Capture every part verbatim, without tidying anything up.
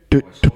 do, do.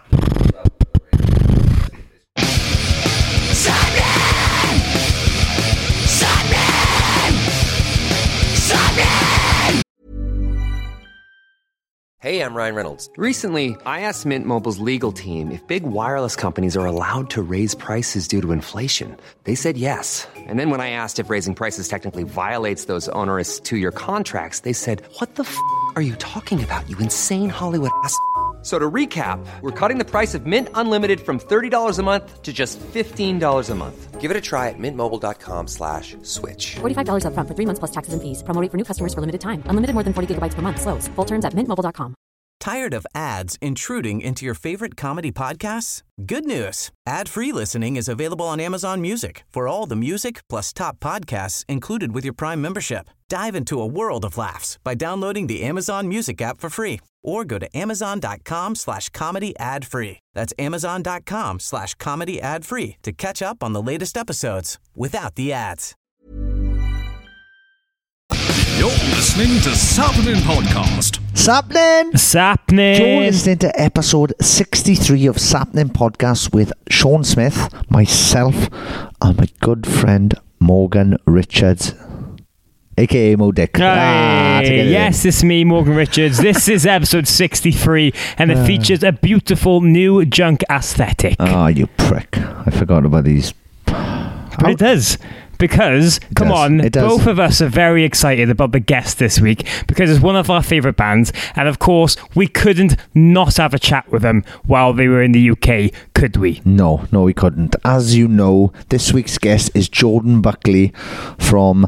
Hey, I'm Ryan Reynolds. Recently, I asked Mint Mobile's legal team if big wireless companies are allowed to raise prices due to inflation. They said yes. And then when I asked if raising prices technically violates those onerous two-year contracts, they said, what the f*** are you talking about, you insane Hollywood ass f- So to recap, we're cutting the price of Mint Unlimited from thirty dollars a month to just fifteen dollars a month. Give it a try at mintmobile.com slash switch. forty-five dollars up front for three months plus taxes and fees. Promo rate for new customers for limited time. Unlimited more than forty gigabytes per month. Slows full terms at mint mobile dot com. Tired of ads intruding into your favorite comedy podcasts? Good news. Ad-free listening is available on Amazon Music for all the music plus top podcasts included with your Prime membership. Dive into a world of laughs by downloading the Amazon Music app for free or go to amazon.com slash comedy ad-free. That's amazon.com slash comedy ad-free to catch up on the latest episodes without the ads. You're listening to Sapnin Podcast. Sapnin! Sapnin! You're listening to episode sixty-three of Sapnin Podcast with Sean Smith, myself, and my good friend Morgan Richards, aka Mo Dick. Ah, yes, it's me, Morgan Richards. This is episode sixty-three, and it uh, features a beautiful new junk aesthetic. Oh, you prick. I forgot about these. But How? It does. Because, it come does. on, it does. both of us are very excited about the guest this week because it's one of our favourite bands, and of course, we couldn't not have a chat with them while they were in the U K, could we? No, no, we couldn't. As you know, this week's guest is Jordan Buckley from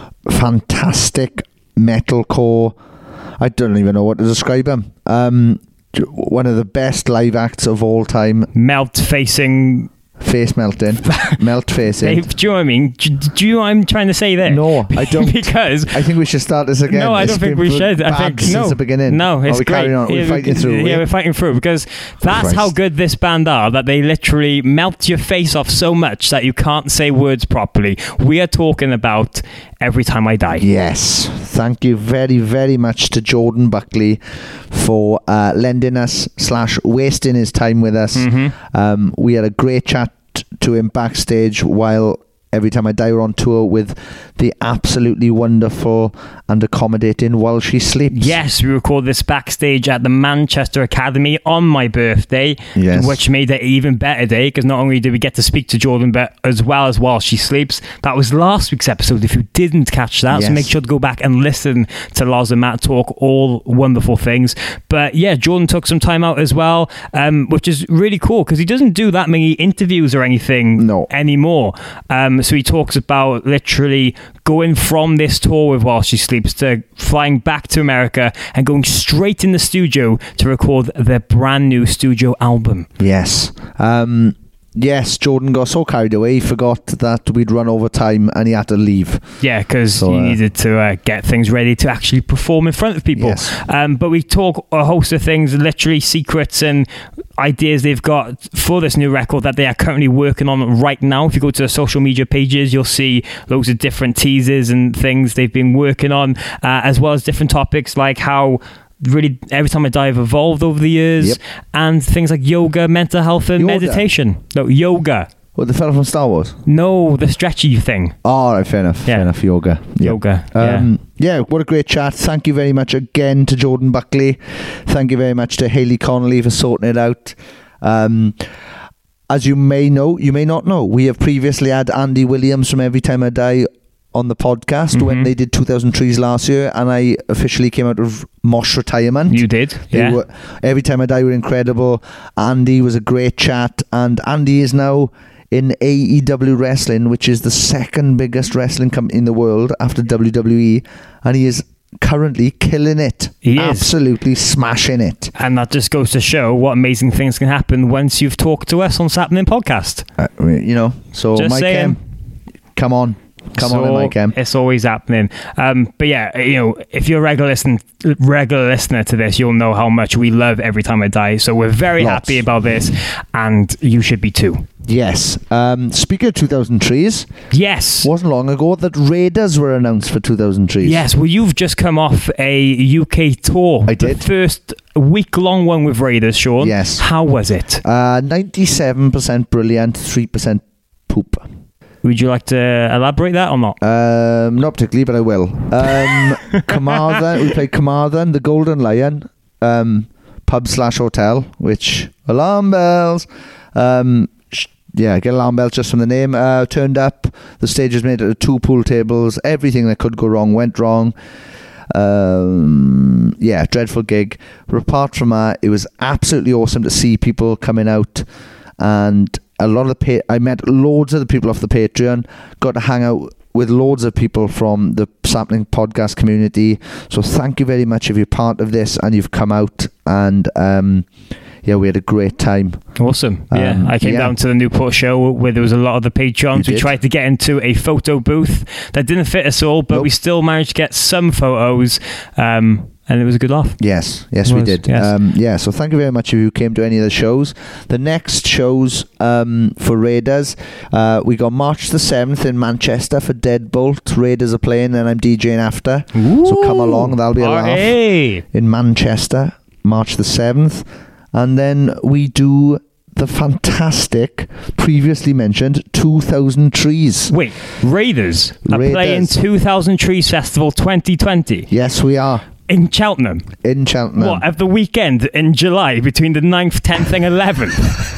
fantastic metalcore. I don't even know what to describe him. Um, one of the best live acts of all time. Melt-facing... Face melting. Melt facing. Dave, do you know what I mean? Do, do you know what I'm trying to say there? No, I don't. Because I think we should start this again. No, I don't it's think we should. I think since no. the beginning. No, it's Are we great. Carrying on? We're yeah, fighting through. Yeah, we? we're fighting through because that's Christ. how good this band are. That they literally melt your face off so much that you can't say words properly. We are talking about Every Time I Die. Yes, thank you very, very much to Jordan Buckley for uh, lending us slash wasting his time with us. Mm-hmm. Um, we had a great chat to him backstage while Every Time I Die were on tour with the absolutely wonderful and accommodating While She Sleeps. Yes, we recorded this backstage at the Manchester Academy on my birthday, yes. which made it an even better day because not only did we get to speak to Jordan, but as well as While She Sleeps. That was last week's episode if you didn't catch that, yes. So make sure to go back and listen to Loz and Matt talk all wonderful things. But yeah, Jordan took some time out as well, um, which is really cool because he doesn't do that many interviews or anything no. anymore. Um, so he talks about literally going from this tour with While She Sleeps to flying back to America and going straight in the studio to record their brand new studio album. Yes. Um, yes, Jordan got so carried away, he forgot that we'd run over time and he had to leave. Yeah, because so, he uh, needed to uh, get things ready to actually perform in front of people. Yes. Um, but we talk a host of things, literally secrets and ideas they've got for this new record that they are currently working on right now. If you go to the social media pages, you'll see loads of different teasers and things they've been working on, uh, as well as different topics like how really Every Time I Die have evolved over the years, yep. and things like yoga, mental health and yoga. meditation. No, yoga. What, the fella from Star Wars? No, the stretchy thing. Oh, right, fair enough. Yeah. Fair enough, yoga. Yep. Yoga, um, yeah. Yeah, what a great chat. Thank you very much again to Jordan Buckley. Thank you very much to Hayley Connolly for sorting it out. Um, as you may know, you may not know, we have previously had Andy Williams from Every Time I Die on the podcast mm-hmm. when they did two thousand Trees last year, and I officially came out of Mosh retirement. You did, yeah. Were, Every Time I Die were incredible. Andy was a great chat, and Andy is now in A E W Wrestling, which is the second biggest wrestling company in the world after W W E, and he is currently killing it. He is. Absolutely smashing it. And that just goes to show what amazing things can happen once you've talked to us on Sapnin Podcast. Uh, you know, so just Mike saying. M, come on. Come so on in, Mike M. It's always happening. Um, but yeah, you know, if you're a regular, listen, regular listener to this, you'll know how much we love Every Time I Die. So we're very Lots. happy about this, and you should be too. Yes. Um, speaking of two thousand trees, Yes. wasn't long ago that Raiders were announced for two thousand trees. Yes, well, you've just come off a U K tour. I did. The first week-long one with Raiders, Sean. Yes. How was it? Uh, ninety-seven percent brilliant, three percent poop. Would you like to elaborate that or not? Um, not particularly, but I will. Um, Carmarthen, we played Carmarthen, the Golden Lion, um, pub slash hotel, which, alarm bells. Um, sh- yeah, get alarm bells just from the name. Uh, turned up, the stage was made out of two pool tables. Everything that could go wrong went wrong. Um, yeah, dreadful gig. But apart from that, it was absolutely awesome to see people coming out, and a lot of the pa- I met loads of the people off the Patreon, got to hang out with loads of people from the Sampling podcast community. So thank you very much if you're part of this and you've come out, and um, yeah, we had a great time. Awesome. Yeah, Um, I came yeah. down to the Newport show where there was a lot of the Patreons. You We did. tried to get into a photo booth that didn't fit us all, but Nope. we still managed to get some photos, um, and it was a good laugh. Yes, yes, It we was, did. yes. Um, yeah, so thank you very much if you came to any of the shows. The next shows um, for Raiders, uh, we got March the seventh in Manchester for Deadbolt. Raiders are playing, and I'm DJing after. So come along, that'll be a laugh. Hey. In Manchester, March the seventh. And then we do the fantastic, previously mentioned, two thousand Trees. Wait, Raiders are Raiders. playing two thousand Trees Festival twenty twenty Yes, we are. in Cheltenham. In Cheltenham. What, at the weekend in July between the ninth, tenth and eleventh?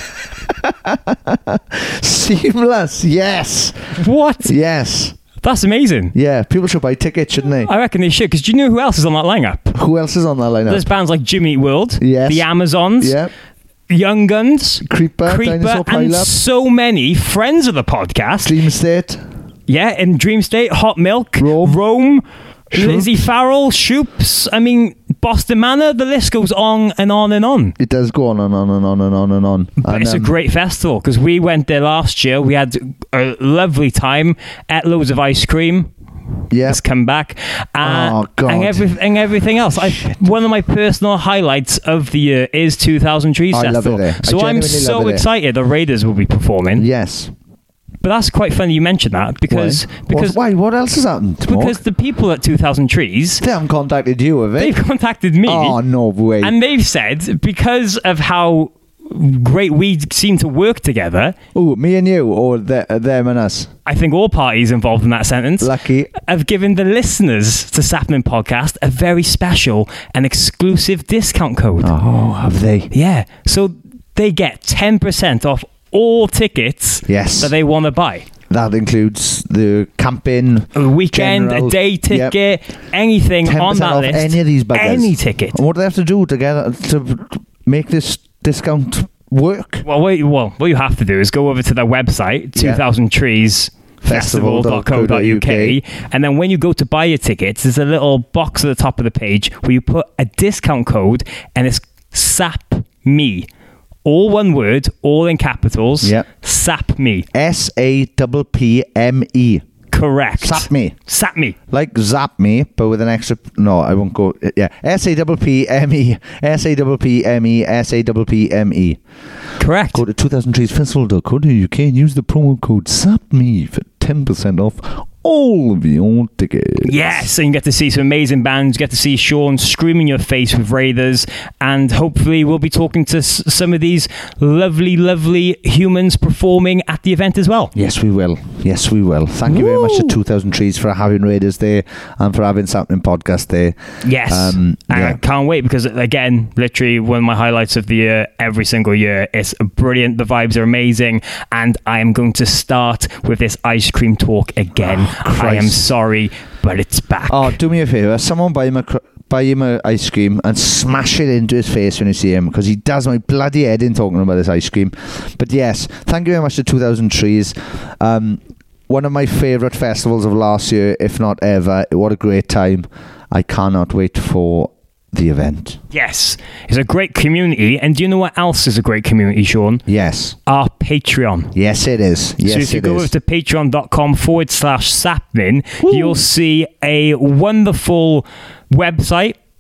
Seamless, yes. What? Yes. That's amazing. Yeah, people should buy tickets, shouldn't they? I reckon they should, because do you know who else is on that lineup? Who else is on that lineup? There's bands like Jimmy Eat World, Yes. the Amazons, Yeah. Young Guns, Creeper, Creeper, Dinosaur and Pileup, so many friends of the podcast. Dream State. Yeah, in Dream State, Hot Milk, Rome. Rome Shoops. Lindsay Farrell, Shoops. I mean, Boston Manor. The list goes on and on and on. It does go on and on and on and on and on. But and, it's um, a great festival because we went there last year. We had a lovely time, ate loads of ice cream. yeah. Has come back, uh, Oh, God. and, every, and everything else. I, one of my personal highlights of the year is two thousand Trees I love Festival. it there. I So I'm genuinely love so it there. excited the Raiders will be performing. Yes. But that's quite funny you mentioned that because Why? because What, why? What else has happened? Mark? because the people at two thousand Trees, They haven't contacted you, have they? they've contacted me. Oh, no way. And they've said, because of how great we seem to work together, Oh, me and you, or the, uh, them and us? I think all parties involved in that sentence Lucky. have given the listeners to Sapling Podcast a very special and exclusive discount code. Oh, have they? Yeah. So they get ten percent off all tickets Yes. that they want to buy. That includes the camping, A weekend, general- a day Yep. ticket, anything ten on percent that off list. any of these buggers. Any ticket. And what do they have to do to get to make this discount work? Well, what, well, what you have to do is go over to their website, Yeah. two thousand trees festival dot co dot U K, and then when you go to buy your tickets, there's a little box at the top of the page where you put a discount code, and it's S A P M E. All one word, all in capitals. Yep. S A P M E. S A P P M E. Correct. Sap me. S A P M E. Like Zap Me, but with an extra... No, I won't go... Yeah. S A P P M E. S A P P M E. S A P P M E. Correct. Go to two thousand trees festival dot co dot U K and use the promo code SAPME for ten percent off all of your tickets. Yes, and you get to see some amazing bands. You get to see Sean screaming your face with Raiders, and hopefully we'll be talking to s- some of these lovely, lovely humans performing at the event as well. Yes, we will. Yes, we will. Thank you very much to two thousand Trees for having Raiders there and for having Sampling Podcast there. Yes, Um, and yeah. I can't wait because, again, literally one of my highlights of the year every single year. It's brilliant. The vibes are amazing, and I am going to start with this ice cream talk again. I am Christ. sorry, but it's back. Oh, do me a favour. Someone buy him a... Cr- buy him a ice cream and smash it into his face when you see him, because he does my bloody head in talking about this ice cream. But yes, thank you very much to two thousand Trees. Um, one of my favourite festivals of last year, if not ever. What a great time. I cannot wait for the event. Yes, it's a great community, and do you know what else is a great community, Sean? Yes. Our Patreon. Yes, it is. Yes, so if you it go is. over to patreon.com forward slash sapmin, you'll see a wonderful website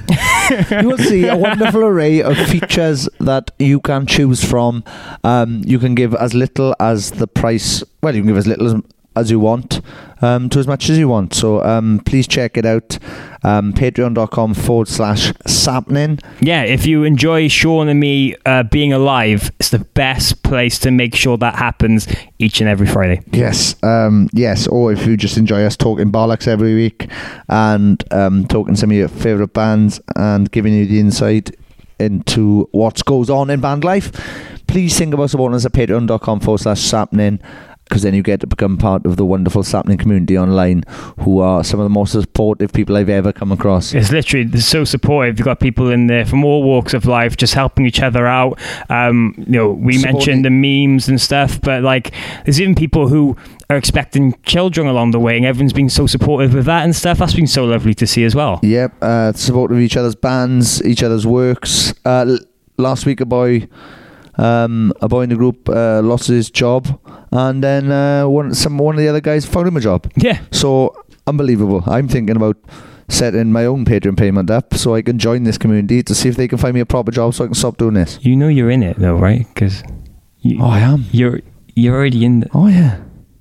You will see a wonderful array of features that you can choose from. Um, you can give as little as the price. Well, you can give as little as, as you want um, to as much as you want. So um, please check it out. Um, Patreon.com forward slash sapnin. Yeah, if you enjoy Sean and me uh, being alive, it's the best place to make sure that happens each and every Friday. Yes, um, yes. Or if you just enjoy us talking bollocks every week and um, talking some of your favourite bands and giving you the insight into what goes on in band life, please think about supporting us at patreon.com forward slash sapnin, because then you get to become part of the wonderful Sapnin community online, who are some of the most supportive people I've ever come across. It's literally they're so supportive. You've got people in there from all walks of life just helping each other out. Um, you know, we Supporting. mentioned the memes and stuff, but like there's even people who are expecting children along the way, and everyone's been so supportive with that and stuff. That's been so lovely to see as well. Yep, uh, supportive of each other's bands, each other's works. Uh, l- last week a boy... Um, a boy in the group uh, lost his job, and then uh, one some one of the other guys found him a job. Yeah. So unbelievable. I'm thinking about setting my own Patreon payment up so I can join this community to see if they can find me a proper job so I can stop doing this. You know you're in it though, right? Because oh, I am. You're you're already in. The- oh yeah.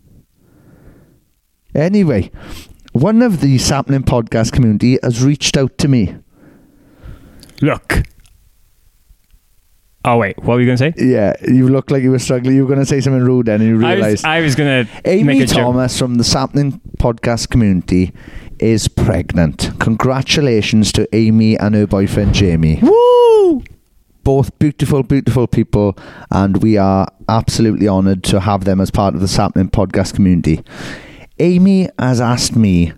Anyway, one of the Sapnin podcast community has reached out to me. Look. Oh wait, what were you going to say? Yeah, you look like you were struggling. You were going to say something rude then and you realised. I was, was going to Amy make a Thomas joke. from the Sapnin podcast community is pregnant. Congratulations to Amy and her boyfriend Jamie. Woo! Both beautiful, beautiful people, and we are absolutely honoured to have them as part of the Sapnin podcast community. Amy has asked me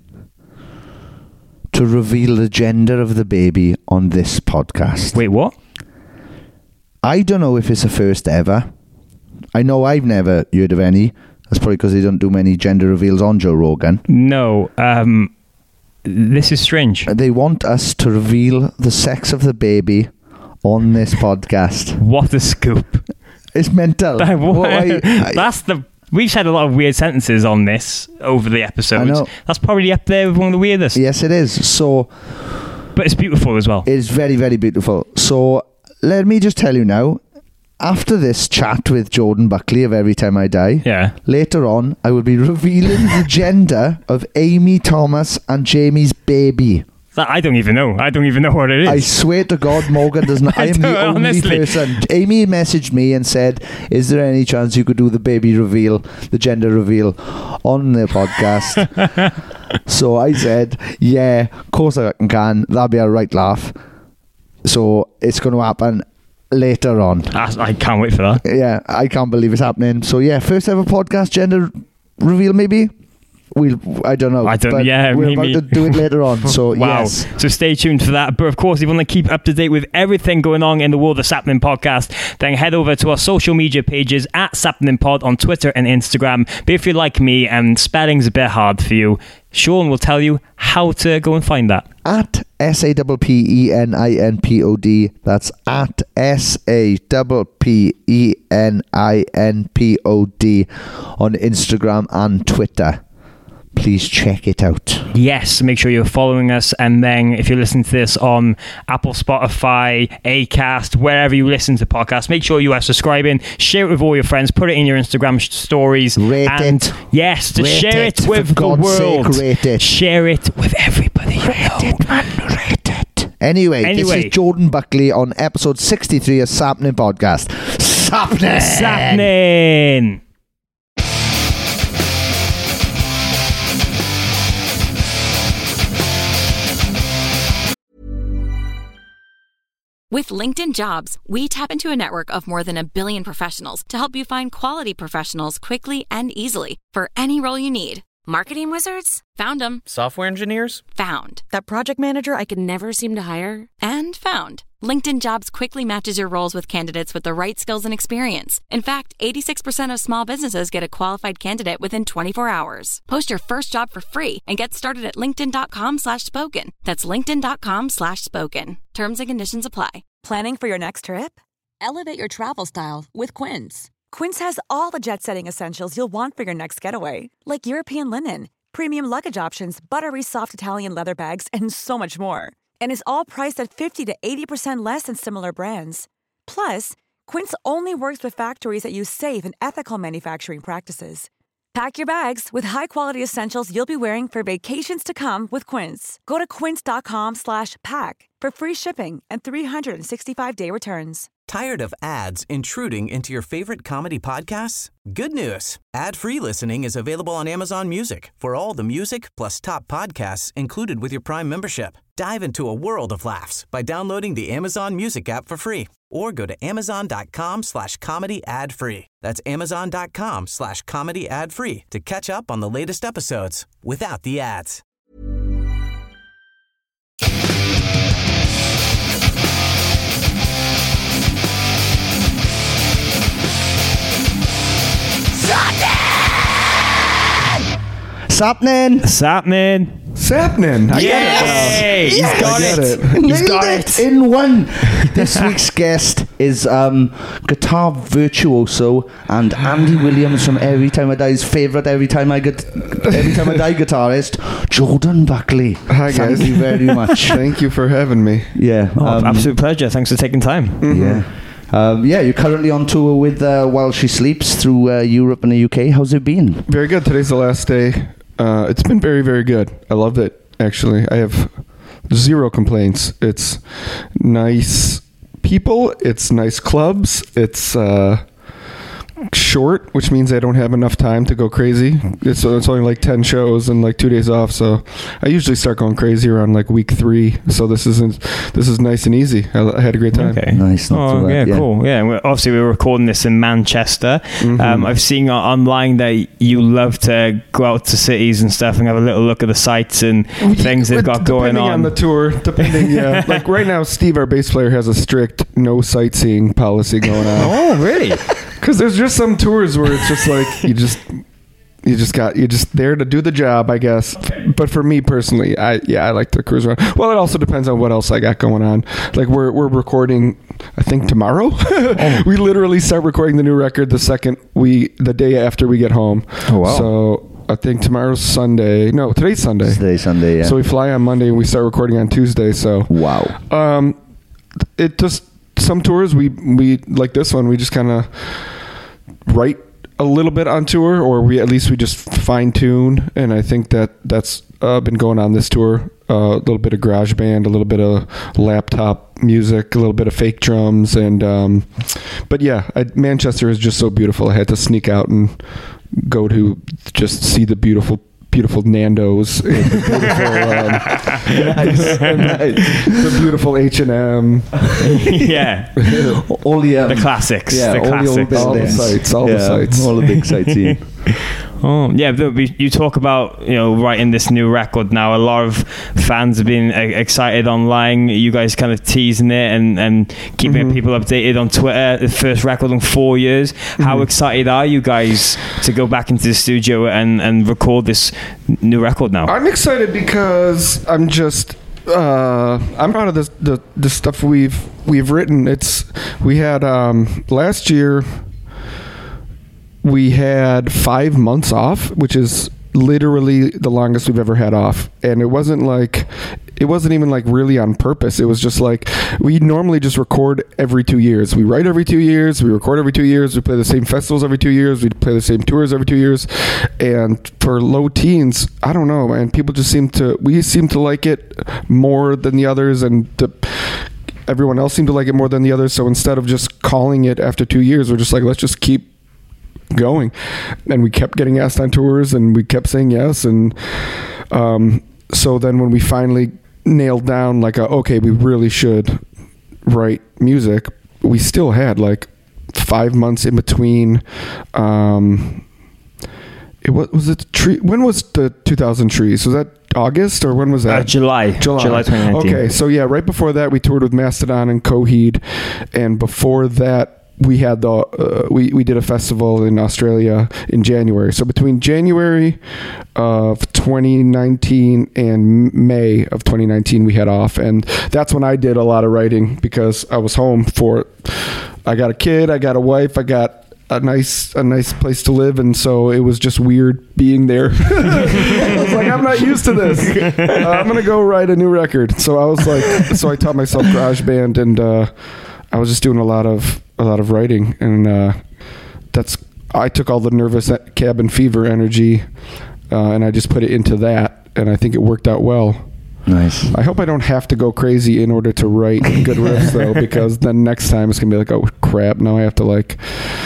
to reveal the gender of the baby on this podcast. Wait, what? I don't know if it's the first ever. I know I've never heard of any. That's probably because they don't do many gender reveals on Joe Rogan. No, um, this is strange. They want us to reveal the sex of the baby on this podcast. What a scoop. It's mental. what, I, I, That's the... We've said a lot of weird sentences on this over the episodes. I know. That's probably up there with one of the weirdest. Yes, it is. So... But it's beautiful as well. It's very, very beautiful. So... Let me just tell you now, after this chat with Jordan Buckley of Every Time I Die, yeah. later on, I will be revealing the gender of Amy Thomas and Jamie's baby. That, I don't even know. I don't even know what it is. I swear to God, Morgan does not. I, I am the only honestly. person. Amy messaged me and said, is there any chance you could do the baby reveal, the gender reveal on the podcast? So I said, yeah, of course I can. That'll be a right laugh. So it's going to happen later on. I can't wait for that. Yeah, I can't believe it's happening. So yeah, first ever podcast gender reveal maybe? We'll, I don't know. I don't, but yeah, we're maybe. about to do it later on. So wow. Yes. So stay tuned for that. But of course, if you want to keep up to date with everything going on in the world of Sapnin Podcast, then head over to our social media pages at Sapnin Pod on Twitter and Instagram. But if you're like me and spelling's a bit hard for you, Sean will tell you how to go and find that. At S A P P E N I N P O D. That's at S A P P E N I N P O D on Instagram and Twitter. Please check it out. Yes, make sure you're following us. And then if you're listening to this on Apple, Spotify, Acast, wherever you listen to podcasts, make sure you are subscribing, share it with all your friends, put it in your Instagram sh- stories. Rate and it. Yes, to rate share it, it with for the God's world. Sake, rate it. Share it with everybody you rate know. it, man. Rate it. Anyway, anyway, this is Jordan Buckley on episode sixty-three of Sapnin Podcast. Sapnin! Sapnin! With LinkedIn Jobs, we tap into a network of more than a billion professionals to help you find quality professionals quickly and easily for any role you need. Marketing wizards? Found them. Software engineers? Found. That project manager I could never seem to hire? And found. LinkedIn Jobs quickly matches your roles with candidates with the right skills and experience. In fact, eighty-six percent of small businesses get a qualified candidate within twenty-four hours. Post your first job for free and get started at linkedin.com slash spoken. That's linkedin.com slash spoken. Terms and conditions apply. Planning for your next trip? Elevate your travel style with Quince. Quince has all the jet-setting essentials you'll want for your next getaway, like European linen, premium luggage options, buttery soft Italian leather bags, and so much more. And is all priced at fifty to eighty percent less than similar brands. Plus, Quince only works with factories that use safe and ethical manufacturing practices. Pack your bags with high-quality essentials you'll be wearing for vacations to come with Quince. Go to quince.com slash pack for free shipping and three sixty-five day returns. Tired of ads intruding into your favorite comedy podcasts? Good news. Ad-free listening is available on Amazon Music for all the music plus top podcasts included with your Prime membership. Dive into a world of laughs by downloading the Amazon Music app for free or go to amazon.com slash comedy ad free. That's amazon.com slash comedy ad free to catch up on the latest episodes without the ads. Sapnin! Sapnin! Sapnin! I Yay! He's got it. it. He's Nailed got it it. in one. This week's guest is um, guitar virtuoso and Andy Williams from Every Time I Die's favourite Every Time I Get Every Time I Die guitarist, Jordan Buckley. Hi, guys. Thank you very much. Thank you for having me. Yeah, Oh, um, absolute pleasure. Thanks for taking time. Mm-hmm. Yeah. Um, yeah, you're currently on tour with uh, While She Sleeps through uh, Europe and the U K. How's it been? Very good. Today's the last day. Uh, it's been very, very good. I loved it, actually. I have zero complaints. It's nice people. It's nice clubs. It's uh, short, which means I don't have enough time to go crazy. It's, it's only like ten shows and like two days off, so I usually start going crazy around like week three. So this isn't this is nice and easy. I, I had a great time. Okay. Nice. Not Oh, too yeah, bad, yeah, cool. Yeah, and we're, obviously we're recording this in Manchester. Mm-hmm. Um, I've seen uh, online that you love to go out to cities and stuff and have a little look at the sites and things they've got going Depending on. on the tour, depending, yeah. Like right now, Steve, our bass player, has a strict no sightseeing policy going on. Oh, really? Because there's just some tours where it's just like you just you just got you're just there to do the job, I guess. But for me personally, I yeah I like to cruise around. Well, it also depends on what else I got going on. Like we're we're recording, I think tomorrow. Oh. We literally start recording the new record the second we the day after we get home. Oh wow! So I think tomorrow's Sunday. No, today's Sunday. Today's Sunday. Yeah. So we fly on Monday and we start recording on Tuesday. So wow. Um, it just some tours we we like this one we just kind of write a little bit on tour, or we at least we just fine tune, and I think that that's uh, been going on this tour. Uh, a little bit of garage band, a little bit of laptop music, a little bit of fake drums, and um, but yeah, I, Manchester is just so beautiful. I had to sneak out and go to just see the beautiful. Beautiful Nando's, and the beautiful, um, nice, nice. The beautiful H and M, yeah, all the um, the classics, yeah, the all classics, the, all the sites, all yeah, the sites, all the big sightseeing. Oh yeah, but we, you talk about you know writing this new record now. A lot of fans have been uh, excited online. You guys kind of teasing it and, and keeping Mm-hmm. people updated on Twitter. The first record in four years. Mm-hmm. How excited are you guys to go back into the studio and, and record this new record now? I'm excited because I'm just uh, I'm proud of this, the the stuff we've we've written. It's we had um, last year. We had five months off, which is literally the longest we've ever had off. And it wasn't like, it wasn't even like really on purpose. It was just like, we normally just record every two years. We write every two years. We record every two years. We play the same festivals every two years. We play the same tours every two years. And for Low Teens, I don't know, man. People just seem to, we seem to like it more than the others. And the, everyone else seemed to like it more than the others. So instead of just calling it after two years, we're just like, let's just keep going. And we kept getting asked on tours and we kept saying yes. And um, so then when we finally nailed down like, a, okay, we really should write music, we still had like five months in between. Um, it was, was it tree? When was the two thousand Trees? Was that August or when was that? Uh, July. July. July twenty nineteen. Okay, so yeah, right before that we toured with Mastodon and Coheed, and before that we had the uh, we we did a festival in Australia in January. So between January of twenty nineteen and May of twenty nineteen, we had off, and that's when I did a lot of writing because I was home for. I got a kid, I got a wife, I got a nice a nice place to live, and so it was just weird being there. I was like, I'm not used to this. Uh, I'm going to go write a new record. So I was like, so I taught myself GarageBand, and uh, I was just doing a lot of, a lot of writing. And uh, that's, I took all the Nervous Cabin Fever energy uh, and I just put it into that. And I think it worked out well. Nice. I hope I don't have to go crazy in order to write good riffs, though, because then next time it's going to be like, oh, crap, now I have to, like,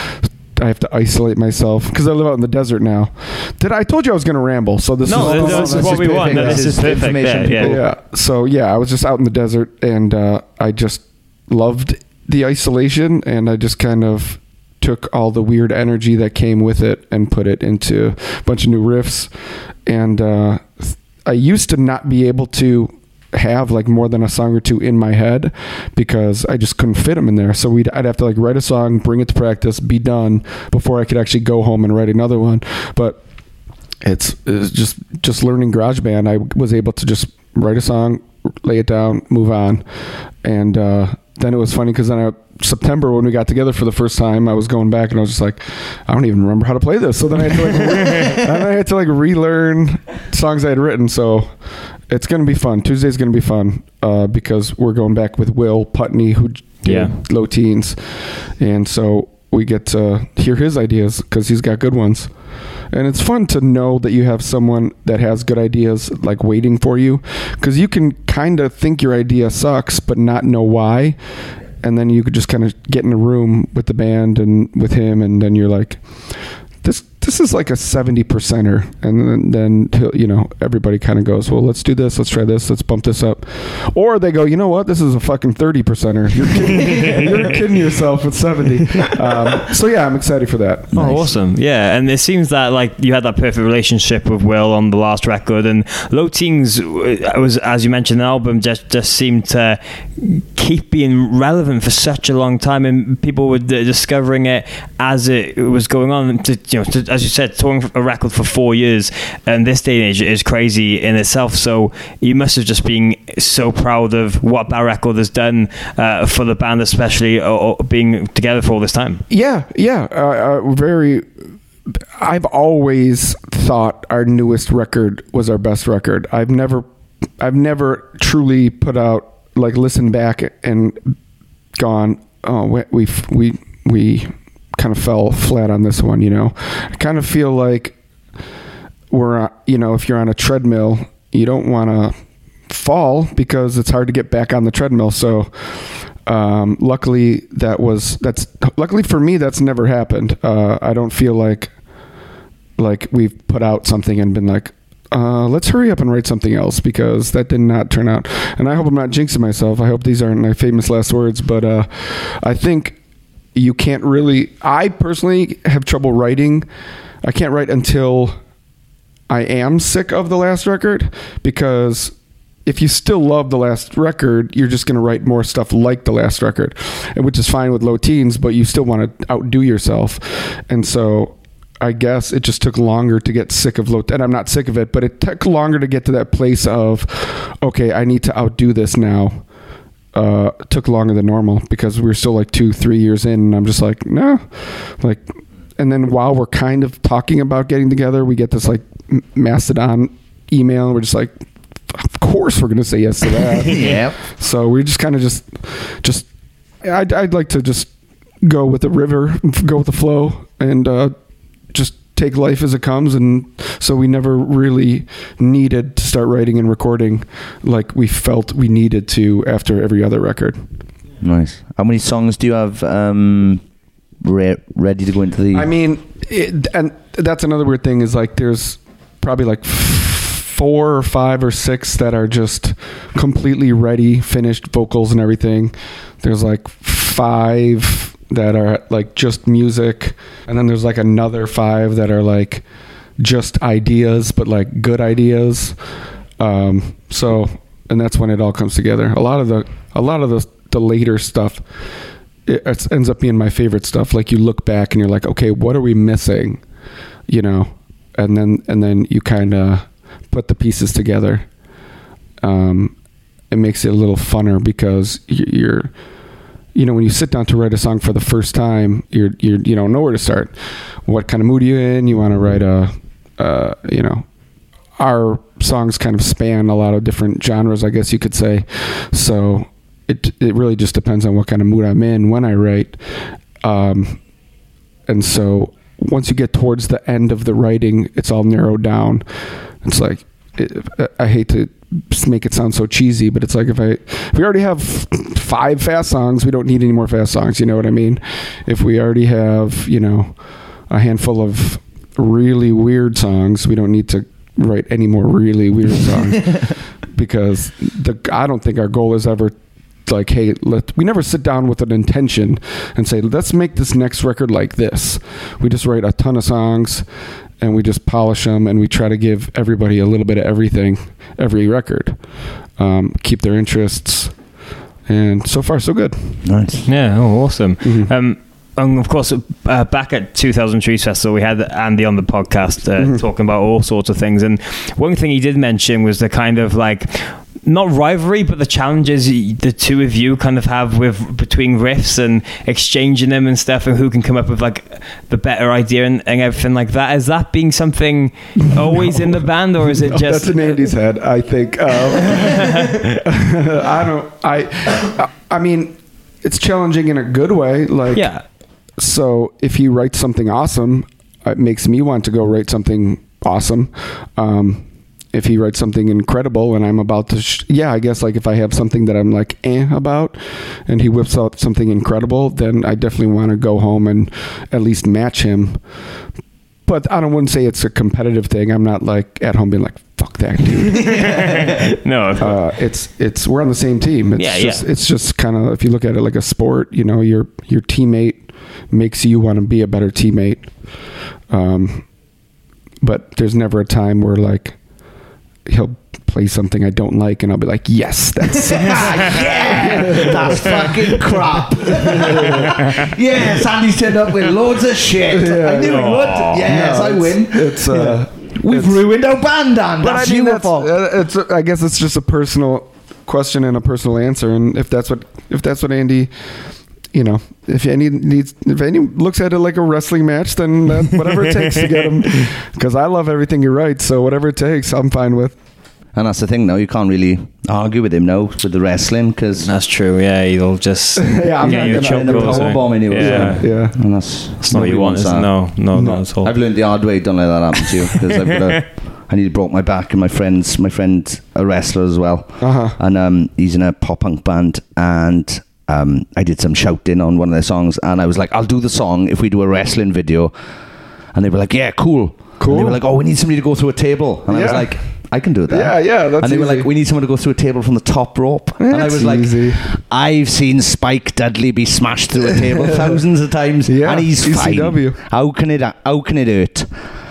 I have to isolate myself, because I live out in the desert now. Did I, I told you I was going to ramble, so this no, is... No, this is what we want. No, this is perfect. Yeah, yeah. yeah. So, yeah, I was just out in the desert, and uh, I just loved the isolation, and I just kind of took all the weird energy that came with it and put it into a bunch of new riffs, and... uh I used to not be able to have like more than a song or two in my head because I just couldn't fit them in there. So we'd, I'd have to like write a song, bring it to practice, be done before I could actually go home and write another one. But it's, it's just, just learning GarageBand. I was able to just write a song, lay it down, move on. And, uh, then it was funny because then I, September when we got together for the first time, I was going back and I was just like, I don't even remember how to play this. So then I had to like, re- then I had to like relearn songs I had written. So it's going to be fun. Tuesday's going to be fun uh, because we're going back with Will Putney, who did yeah. Low Teens, and so we get to hear his ideas because he's got good ones. And it's fun to know that you have someone that has good ideas like waiting for you, because you can kind of think your idea sucks but not know why, and then you could just kind of get in a room with the band and with him, and then you're like, this this is like a seventy percenter, and then, then you know, everybody kind of goes, well, let's do this, let's try this, let's bump this up. Or they go, you know what, this is a fucking thirty percenter. You're kidding, you're kidding yourself with seventy. Um, so yeah, I'm excited for that. Oh, nice. Awesome. Yeah, and it seems that like you had that perfect relationship with Will on the last record, and Low Teens was, as you mentioned, the album just, just seemed to keep being relevant for such a long time, and people were discovering it as it was going on. To, you know, to, as you said, touring a record for four years and this day and age is crazy in itself. So you must have just been so proud of what that record has done uh, for the band, especially uh, being together for all this time. Yeah, yeah, uh, uh, very. I've always thought our newest record was our best record. I've never, I've never truly put out like listened back and gone, oh, we we we. we kind of fell flat on this one, you know. I kind of feel like we're, uh, you know, if you're on a treadmill, you don't want to fall because it's hard to get back on the treadmill. So, um, luckily that was, that's, luckily for me, that's never happened. Uh, I don't feel like, like we've put out something and been like, uh, let's hurry up and write something else, because that did not turn out. And I hope I'm not jinxing myself. I hope these aren't my famous last words, but, uh, I think, you can't really, I personally have trouble writing. I can't write until I am sick of the last record, because if you still love the last record, you're just going to write more stuff like the last record, which is fine with Low Teens, but you still want to outdo yourself. And so I guess it just took longer to get sick of Low, and I'm not sick of it, but it took longer to get to that place of, okay, I need to outdo this now. Uh, took longer than normal because we were still like two, three years in, and I'm just like, no, like, and then while we're kind of talking about getting together, we get this like Mastodon email, and we're just like, of course we're gonna say yes to that. Yeah. So we just kind of just, just, I'd, I'd like to just go with the river, go with the flow, and uh, just take life as it comes. And so we never really needed to start writing and recording like we felt we needed to after every other record. Nice. How many songs do you have um, re- ready to go into the... I mean, it, and that's another weird thing is like there's probably like four or five or six that are just completely ready, finished vocals and everything. There's like five that are like just music, and then there's like another five that are like just ideas, but like good ideas. Um, so, and that's when it all comes together. A lot of the, a lot of the, the later stuff, it, it ends up being my favorite stuff. Like you look back and you're like, okay, what are we missing? You know, and then, and then you kind of put the pieces together. Um, it makes it a little funner because you're, you know, when you sit down to write a song for the first time, you're, you're, you don't know where to start. What kind of mood are you in? You want to write a, uh, you know, our songs kind of span a lot of different genres, I guess you could say. So it it really just depends on what kind of mood I'm in when I write. Um, and so once you get towards the end of the writing, it's all narrowed down. It's like, it, I hate to make it sound so cheesy, but it's like if I if we already have five fast songs, we don't need any more fast songs. You know what I mean? If we already have, you know, a handful of really weird songs, we don't need to write any more really weird songs. Because the I don't think our goal is ever like, hey, let we never sit down with an intention and say, let's make this next record like this. We just write a ton of songs and we just polish them, and we try to give everybody a little bit of everything every record, um, keep their interests, and so far so good. Nice. Yeah. Oh, awesome. Mm-hmm. um And of course, uh, back at two thousand Trees Festival, we had Andy on the podcast uh, Mm-hmm. talking about all sorts of things. And one thing he did mention was the kind of like, not rivalry, but the challenges the two of you kind of have with between riffs and exchanging them and stuff, and who can come up with like the better idea and, and everything like that. Is that being something always no. in the band, or is it no, just... That's in Andy's head, I think. Um, I don't... I, I mean, it's challenging in a good way. Like, yeah. So if he writes something awesome, it makes me want to go write something awesome. Um, if he writes something incredible and I'm about to, sh- yeah, I guess like if I have something that I'm like eh about and he whips out something incredible, then I definitely want to go home and at least match him. But I don't want to say it's a competitive thing. I'm not like at home being like, fuck that dude. No. Uh, it's, it's, we're on the same team. It's yeah, just, yeah. It's just kind of, if you look at it like a sport, you know, your, your teammate makes you want to be a better teammate. Um, but there's never a time where like he'll play something I don't like and I'll be like, yes, that's yeah, that's fucking crap. Yes, Andy's turned up with loads of shit. Yeah, I knew he would. Yes, no, I win. It's uh, we've it's, ruined our band, Dan. That's I mean, your that's, fault. Uh, it's uh, I guess it's just a personal question and a personal answer, and if that's what if that's what Andy, you know, if Andy needs, if Andy looks at it like a wrestling match, then uh, whatever it takes to get him. Because I love everything you write, so whatever it takes, I'm fine with. And that's the thing now, you can't really argue with him now with the wrestling, because that's true. Yeah, he'll just yeah, I'm get not you a the power bomb anyway. Yeah, so. yeah. And that's, that's not what you want, is it? No, no, no, not at all. I've learned the hard way. Don't let that happen to you, because I've got a, I nearly broke my back, and my friend's my friend's a wrestler as well, uh-huh. and um, he's in a pop punk band, and um, I did some shouting on one of their songs, and I was like, I'll do the song if we do a wrestling video, and they were like, yeah, cool, cool. And they were like, oh, we need somebody to go through a table, and yeah. I was like, I can do that. Yeah, yeah, that's And they easy. were like, we need someone to go through a table from the top rope. That's and I was like, easy. I've seen Spike Dudley be smashed through a table thousands of times, yeah, and he's E C W. fine. How can it? How can it hurt?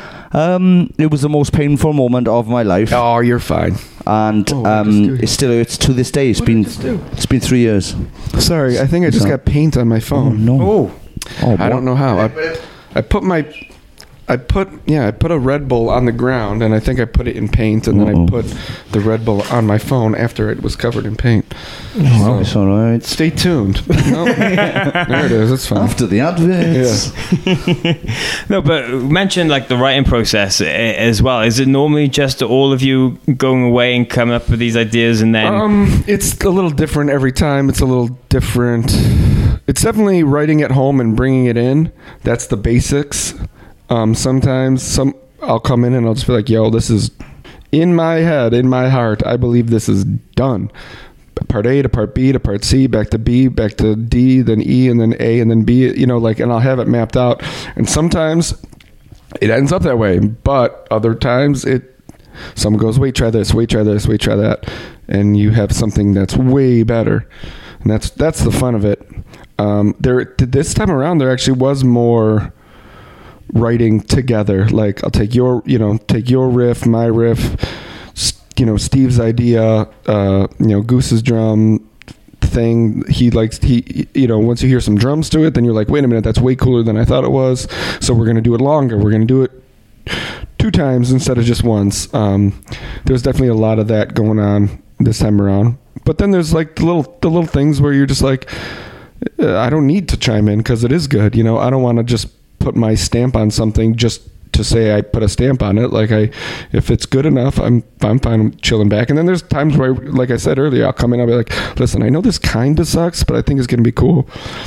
Um, it was the most painful moment of my life. Oh, you're fine. And oh, um, it still hurts to this day. It's what been did it's been three years. Sorry, I think I just so, got paint on my phone. Oh no! Oh, oh I don't know how. I, I put my. I put yeah I put a Red Bull on the ground, and I think I put it in paint, and Uh-oh. then I put the Red Bull on my phone after it was covered in paint. Oh, so, it's all right. Stay tuned. No, there it is. It's fine. After the adverts. Yeah. No, but mention like the writing process as well. Is it normally just all of you going away and coming up with these ideas, and then? Um, it's a little different every time. It's a little different. It's definitely writing at home and bringing it in. That's the basics. Um, sometimes some I'll come in and I'll just be like, yo, this is in my head, in my heart. I believe this is done. Part A to part B to part C, back to B, back to D, then E, and then A, and then B, you know, like, and I'll have it mapped out. And sometimes it ends up that way, but other times it, someone goes, wait, try this, wait, try this, wait, try that. And you have something that's way better. And that's, that's the fun of it. Um, there, this time around, there actually was more writing together. Like, I'll take your, you know, take your riff, my riff, you know, Steve's idea, uh, you know, Goose's drum thing. He likes, he, you know, once you hear some drums to it, then you're like, wait a minute, that's way cooler than I thought it was. So we're going to do it longer. We're going to do it two times instead of just once. Um, there's definitely a lot of that going on this time around. But then there's like the little, the little things where you're just like, I don't need to chime in because it is good. You know, I don't want to just put my stamp on something just to to say I put a stamp on it. Like I, if it's good enough, I'm I'm fine chilling back. And then there's times where, like I said earlier, I'll come in, I'll be like, listen, I know this kind of sucks, but I think it's going to be cool.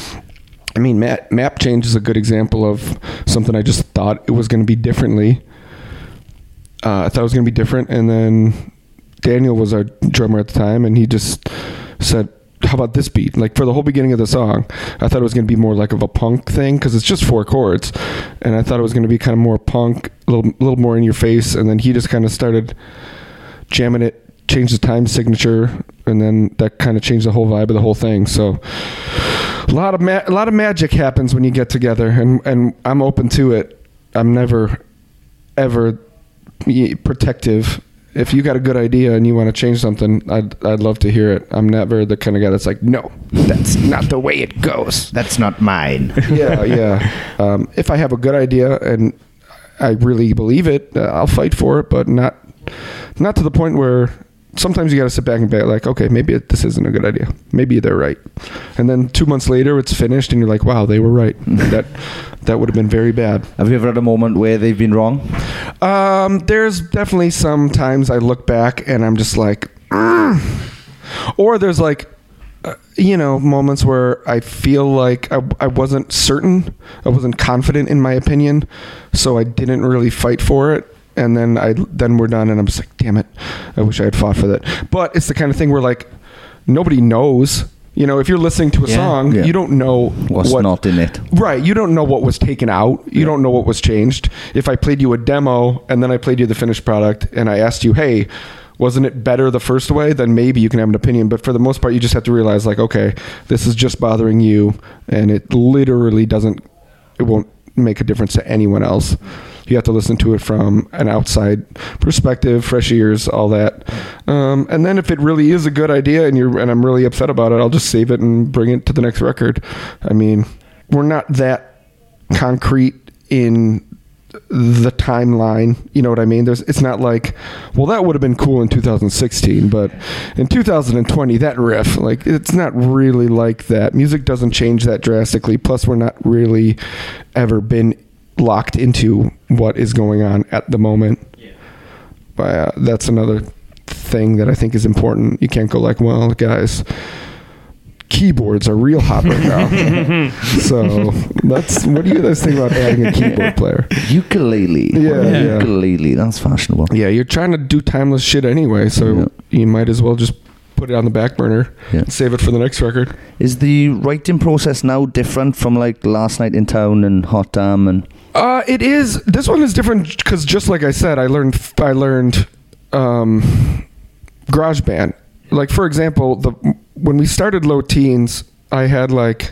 I mean, map, map change is a good example of something I just thought it was going to be differently. Uh, I thought it was going to be different, and then Daniel was our drummer at the time, and he just said, how about this beat? Like, for the whole beginning of the song, I thought it was going to be more like of a punk thing, because it's just four chords, and I thought it was going to be kind of more punk, a little, little more in your face, and then he just kind of started jamming it, changed the time signature, and then that kind of changed the whole vibe of the whole thing. So a lot of ma- a lot of magic happens when you get together, and, and I'm open to it. I'm never, ever protective. If you got a good idea and you want to change something, I'd I'd love to hear it. I'm never the kind of guy that's like, no, that's not the way it goes. That's not mine. yeah, yeah. Um, if I have a good idea and I really believe it, uh, I'll fight for it, but not not to the point where sometimes you got to sit back and be like, okay, maybe it, this isn't a good idea. Maybe they're right. And then two months later, it's finished, and you're like, wow, they were right. that that would have been very bad. Have you ever had a moment where they've been wrong? Um, there's definitely some times I look back and I'm just like, mm. Or there's like, uh, you know, moments where I feel like I, I wasn't certain, I wasn't confident in my opinion, so I didn't really fight for it. And then I then we're done, and I'm just like, damn it, I wish I had fought for that. But it's the kind of thing where like nobody knows. You know, if you're listening to a yeah, song, yeah. you don't know what's what, not in it. Right. You don't know what was taken out. You yeah. don't know what was changed. If I played you a demo and then I played you the finished product and I asked you, hey, wasn't it better the first way? Then maybe you can have an opinion. But for the most part, you just have to realize like, okay, this is just bothering you, and it literally doesn't, it won't make a difference to anyone else. You have to listen to it from an outside perspective, fresh ears, all that. Um, and then if it really is a good idea and you're and I'm really upset about it, I'll just save it and bring it to the next record. I mean, we're not that concrete in the timeline. You know what I mean? There's, it's not like, well, that would have been cool in two thousand sixteen, but in two thousand twenty, that riff, like, it's not really like that. Music doesn't change that drastically. Plus, we're not really ever been locked into what is going on at the moment. Yeah. But uh, that's another thing that I think is important. You can't go like, well, guys, keyboards are real hot right now. So that's, what do you guys think about adding a keyboard player? Ukulele. Yeah, yeah. Ukulele, that's fashionable. Yeah, you're trying to do timeless shit anyway, so yeah. you might as well just put it on the back burner yeah. and save it for the next record. Is the writing process now different from like Last Night in Town and Hot Damn and... Uh, it is. This one is different because, just like I said, I learned I learned um, GarageBand. Like, for example, the when we started Low Teens, I had like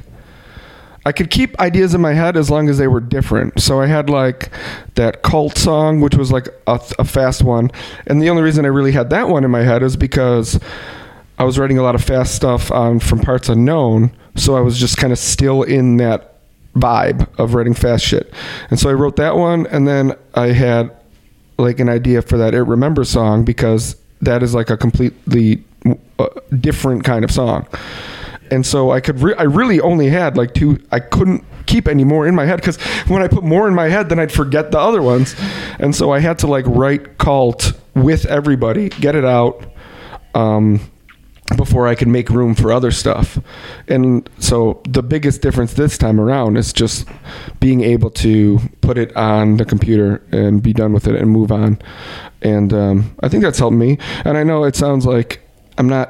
I could keep ideas in my head as long as they were different. So I had like that Cult song, which was like a, a fast one, and the only reason I really had that one in my head is because I was writing a lot of fast stuff on From Parts Unknown, so I was just kind of still in that vibe of writing fast shit. And so I wrote that one, and then I had like an idea for that It Remember song, because that is like a completely uh, different kind of song. And so I could re- I really only had like two, I couldn't keep any more in my head, because when I put more in my head, then I'd forget the other ones. And so I had to like write Cult with everybody, get it out, um before I could make room for other stuff. And so the biggest difference this time around is just being able to put it on the computer and be done with it and move on. And um, I think that's helped me. And I know it sounds like I'm not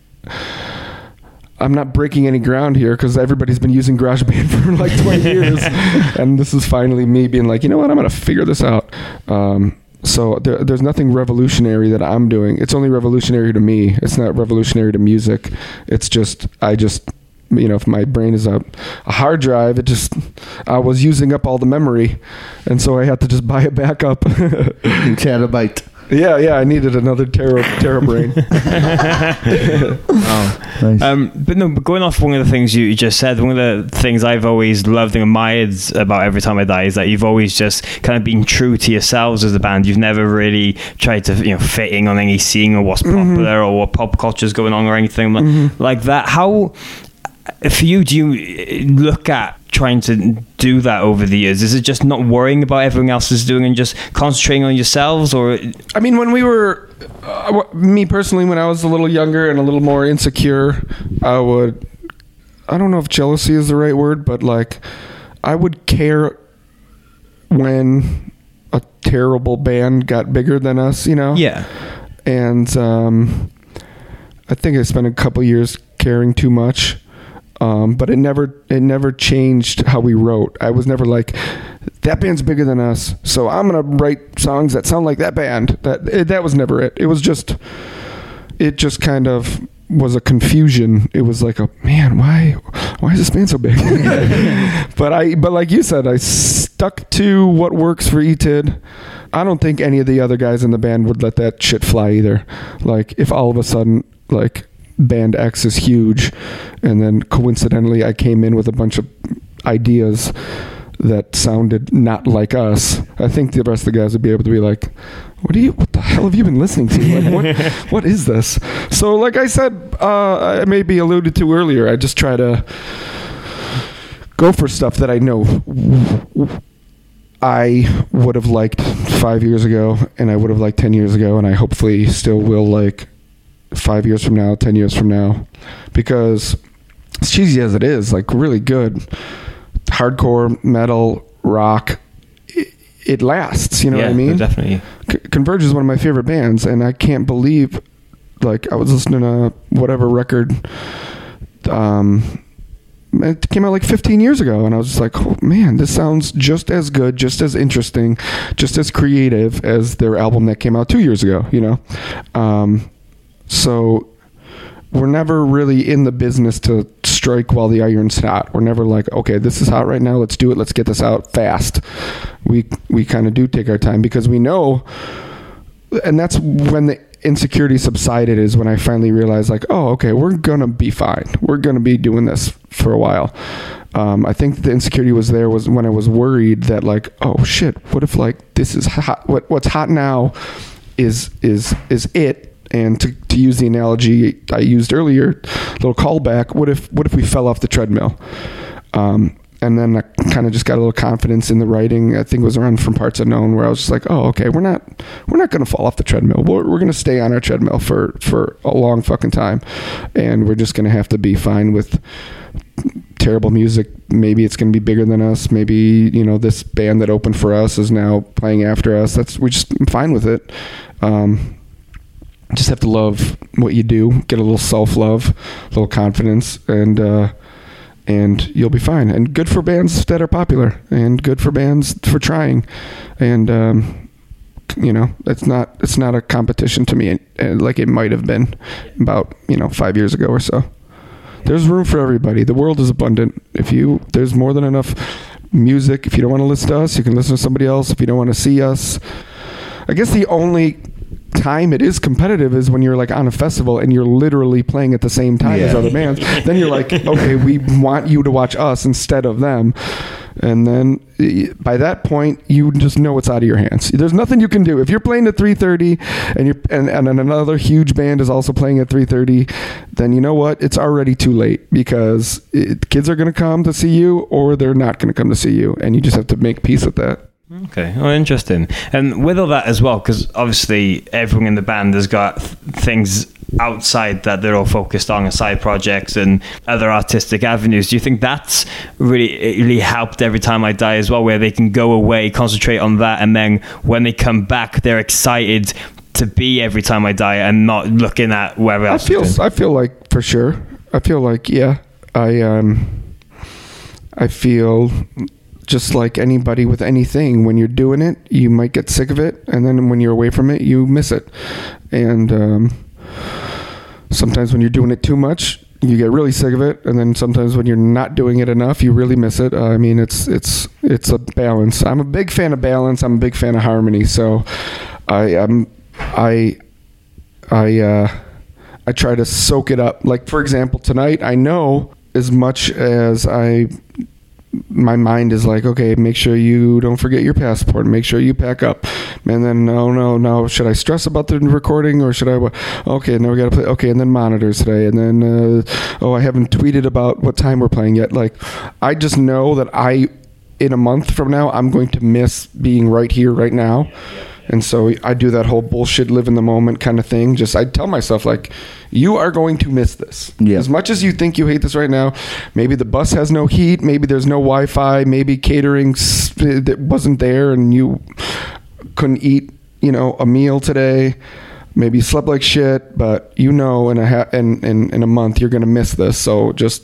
I'm not breaking any ground here, because everybody's been using GarageBand for like twenty years. And this is finally me being like, you know what, I'm going to figure this out. Um, So there, there's nothing revolutionary that I'm doing. It's only revolutionary to me. It's not revolutionary to music. It's just, I just, you know, if my brain is a, a hard drive, it just, I was using up all the memory. And so I had to just buy it back up. In terabyte. Yeah, yeah, I needed another tera, tera brain. Oh. Nice. Um, but no, but going off one of the things you just said, one of the things I've always loved and admired about Every Time I Die is that you've always just kind of been true to yourselves as a band. You've never really tried to, you know, fit in on any scene or what's popular mm-hmm. or what pop culture is going on or anything mm-hmm. like that. How, for you, do you look at trying to do that over the years? Is it just not worrying about everything else is doing and just concentrating on yourselves? Or I mean, when we were, uh, me personally, when I was a little younger and a little more insecure, I would, I don't know if jealousy is the right word, but like, I would care when a terrible band got bigger than us, you know? Yeah. And um, I think I spent a couple years caring too much. Um, but it never it never changed how we wrote. I was never like, that band's bigger than us, so I'm gonna write songs that sound like that band. That it, that was never it. It was just, it just kind of was a confusion. It was like a man, why why is this band so big? but I but like you said, I stuck to what works for E T I D. I don't think any of the other guys in the band would let that shit fly either. Like if all of a sudden like band X is huge, and then coincidentally I came in with a bunch of ideas that sounded not like us, I think the rest of the guys would be able to be like, what do you what the hell have you been listening to? Like, what what is this? So like I said, uh I maybe alluded to earlier, I just try to go for stuff that I know I would have liked five years ago, and I would have liked ten years ago, and I hopefully still will like five years from now, ten years from now, because as cheesy as it is, like really good hardcore metal rock, it, it lasts, you know yeah, what I mean? Definitely. C- Converge is one of my favorite bands, and I can't believe, like, I was listening to whatever record, um, it came out like fifteen years ago, and I was just like, oh man, this sounds just as good, just as interesting, just as creative as their album that came out two years ago, you know? Um, So we're never really in the business to strike while the iron's hot. We're never like, okay, this is hot right now. Let's do it. Let's get this out fast. We we kind of do take our time because we know, and that's when the insecurity subsided, is when I finally realized like, oh, okay, we're going to be fine. We're going to be doing this for a while. Um, I think the insecurity was there was when I was worried that like, oh shit, what if like this is hot? What what's hot now is is is it. And to, to use the analogy I used earlier, little callback, what if what if we fell off the treadmill? Um, and then I kind of just got a little confidence in the writing. I think it was around From Parts Unknown, where I was just like, oh, okay, we're not we're not going to fall off the treadmill. We're, we're going to stay on our treadmill for, for a long fucking time. And we're just going to have to be fine with terrible music. Maybe it's going to be bigger than us. Maybe, you know, this band that opened for us is now playing after us. That's we're just I'm fine with it. Um Just have to love what you do, get a little self-love, a little confidence, and uh, and you'll be fine. And good for bands that are popular, and good for bands for trying. And um, you know, it's not it's not a competition to me, like it might have been about you know five years ago or so. There's room for everybody. The world is abundant. If you there's more than enough music. If you don't want to listen to us, you can listen to somebody else. If you don't want to see us, I guess the only time it is competitive is when you're like on a festival and you're literally playing at the same time yeah. as other bands. Then you're like, okay, we want you to watch us instead of them. And then by that point, you just know it's out of your hands. There's nothing you can do. If you're playing at three thirty and you're and, and another huge band is also playing at three thirty, then you know what? It's already too late, because it, kids are going to come to see you or they're not going to come to see you, and you just have to make peace with that. Okay, well, interesting. And with all that as well, because obviously everyone in the band has got th- things outside that they're all focused on, side projects and other artistic avenues. Do you think that's really really helped Every Time I Die as well, where they can go away, concentrate on that, and then when they come back, they're excited to be Every Time I Die and not looking at where else? I feel I feel like for sure. I feel like yeah. I um. I feel. Just like anybody with anything, when you're doing it, you might get sick of it, and then when you're away from it, you miss it. And um, sometimes when you're doing it too much, you get really sick of it, and then sometimes when you're not doing it enough, you really miss it. Uh, I mean, it's it's it's a balance. I'm a big fan of balance. I'm a big fan of harmony. So I am I I uh, I try to soak it up. Like for example, tonight I know as much as I my mind is like, okay, make sure you don't forget your passport. Make sure you pack up. And then, no, no, no. Should I stress about the recording or should I? Okay, now we got to play. Okay, and then monitors today. And then, uh, oh, I haven't tweeted about what time we're playing yet. Like, I just know that I, in a month from now, I'm going to miss being right here, right now. And so I do that whole bullshit, live in the moment kind of thing. Just I tell myself, like, you are going to miss this. Yeah. As much as you think you hate this right now, maybe the bus has no heat, maybe there's no Wi-Fi, maybe catering that wasn't there and you couldn't eat, you know, a meal today. Maybe you slept like shit, but you know in a, ha- in, in, in a month you're going to miss this. So just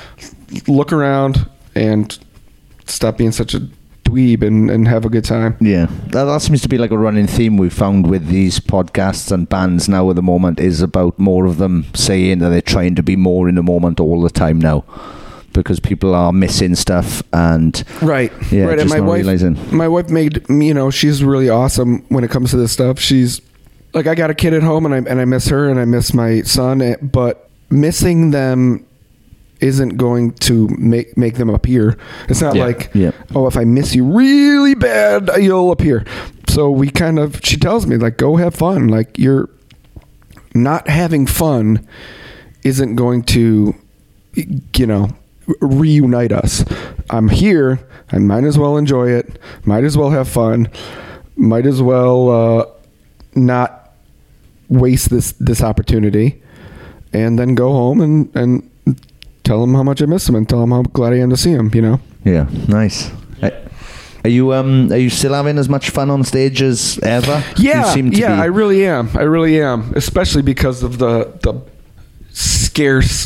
look around and stop being such a dweeb and, and have a good time. Yeah, that, that seems to be like a running theme we've found with these podcasts and bands now at the moment, is about more of them saying that they're trying to be more in the moment all the time now, because people are missing stuff and right yeah right just and my not wife realizing. my wife made, you know, she's really awesome when it comes to this stuff. She's like, I got a kid at home and I and I miss her and I miss my son, but missing them isn't going to make make them appear. It's not yeah. like, yeah. oh, if I miss you really bad, you'll appear. So we kind of, she tells me, like, go have fun. Like, you're not having fun isn't going to, you know, reunite us. I'm here. I might as well enjoy it. Might as well have fun. Might as well uh, not waste this, this opportunity, and then go home and, and tell him how much I miss him and tell him how glad I am to see him, you know? Yeah, nice. Are you um are you still having as much fun on stage as ever? Yeah, you seem to yeah, be. I really am. I really am, especially because of the the scarce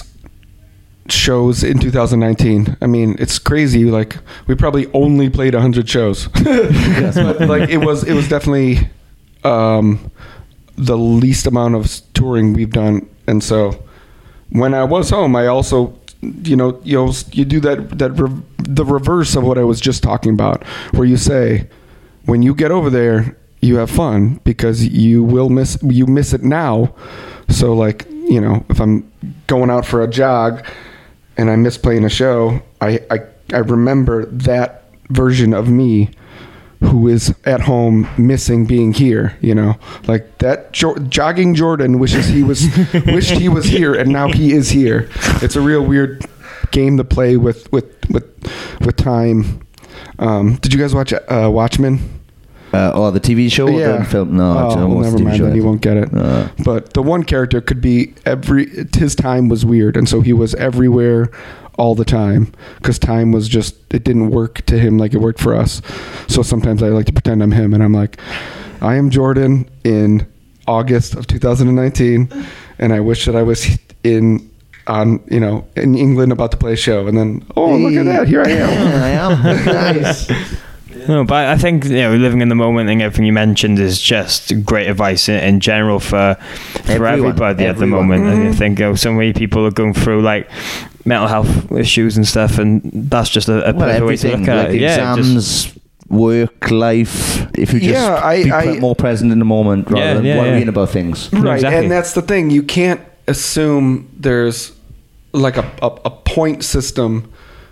shows in two thousand nineteen. I mean, it's crazy. Like, we probably only played one hundred shows. Yes, but like it was it was definitely um, the least amount of touring we've done, and so when I was home, I also, you know, you know, you do that that re- the reverse of what I was just talking about, where you say, when you get over there, you have fun because you will miss you miss it now. So, like, you know, if I'm going out for a jog and I miss playing a show, I I, I remember that version of me who is at home missing being here, you know, like that jo- jogging Jordan wishes he was wished he was here, and now he is here. It's a real weird game to play with with with, with time. Um, did you guys watch uh, Watchmen? Uh, or the T V show? Yeah. Or the film? No, oh, I don't well, watch never the T V mind. show. Then you won't get it. Uh, but the one character could be every. His time was weird, and so he was everywhere all the time, because time was just, it didn't work to him like it worked for us. So sometimes I like to pretend I'm him, and I'm like, I am Jordan in August of two thousand nineteen, and I wish that I was in on you know in England about to play a show, and then oh look at that, here I am. I am. Nice. No, but I think, you know, living in the moment and everything you mentioned is just great advice in, in general for for Everyone, everybody at the everyone. moment. Mm-hmm. And I think, you know, so many people are going through like mental health issues and stuff, and that's just a, a Well, perfect way to everything, look at like it. Yeah, exams, just, work, life. If you just Yeah, I- be I- pre- more present in the moment rather Yeah, than yeah, worrying yeah. about things. Right, exactly. and that's the thing. You can't assume there's like a, a, a point system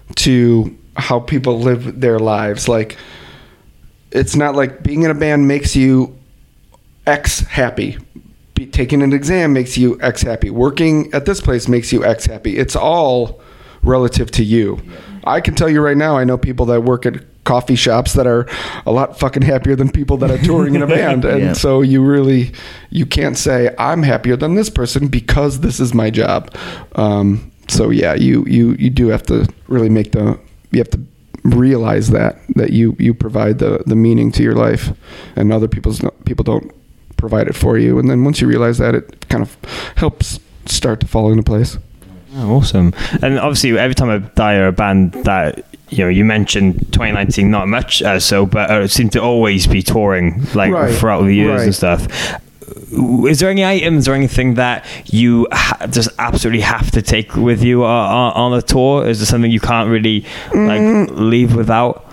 to how people live their lives. Like, it's not like being in a band makes you X happy. Be, taking an exam makes you X happy. Working at this place makes you X happy. It's all relative to you. I can tell you right now, I know people that work at coffee shops that are a lot fucking happier than people that are touring in a band. And Yeah. so you really, you can't say I'm happier than this person because this is my job. Um, so yeah, you, you, you do have to really make the, you have to realize that, that you, you provide the, the meaning to your life, and other people's people don't provide it for you. And then once you realize that, it kind of helps start to fall into place. oh, awesome. And obviously, every time I die or a band that, you know, you mentioned twenty nineteen, not much uh, so, but uh, it seemed to always be touring like Right, throughout the years right. and stuff. Is there any items or anything that you ha- just absolutely have to take with you uh, on, on a tour? Is there something you can't really like Mm. leave without?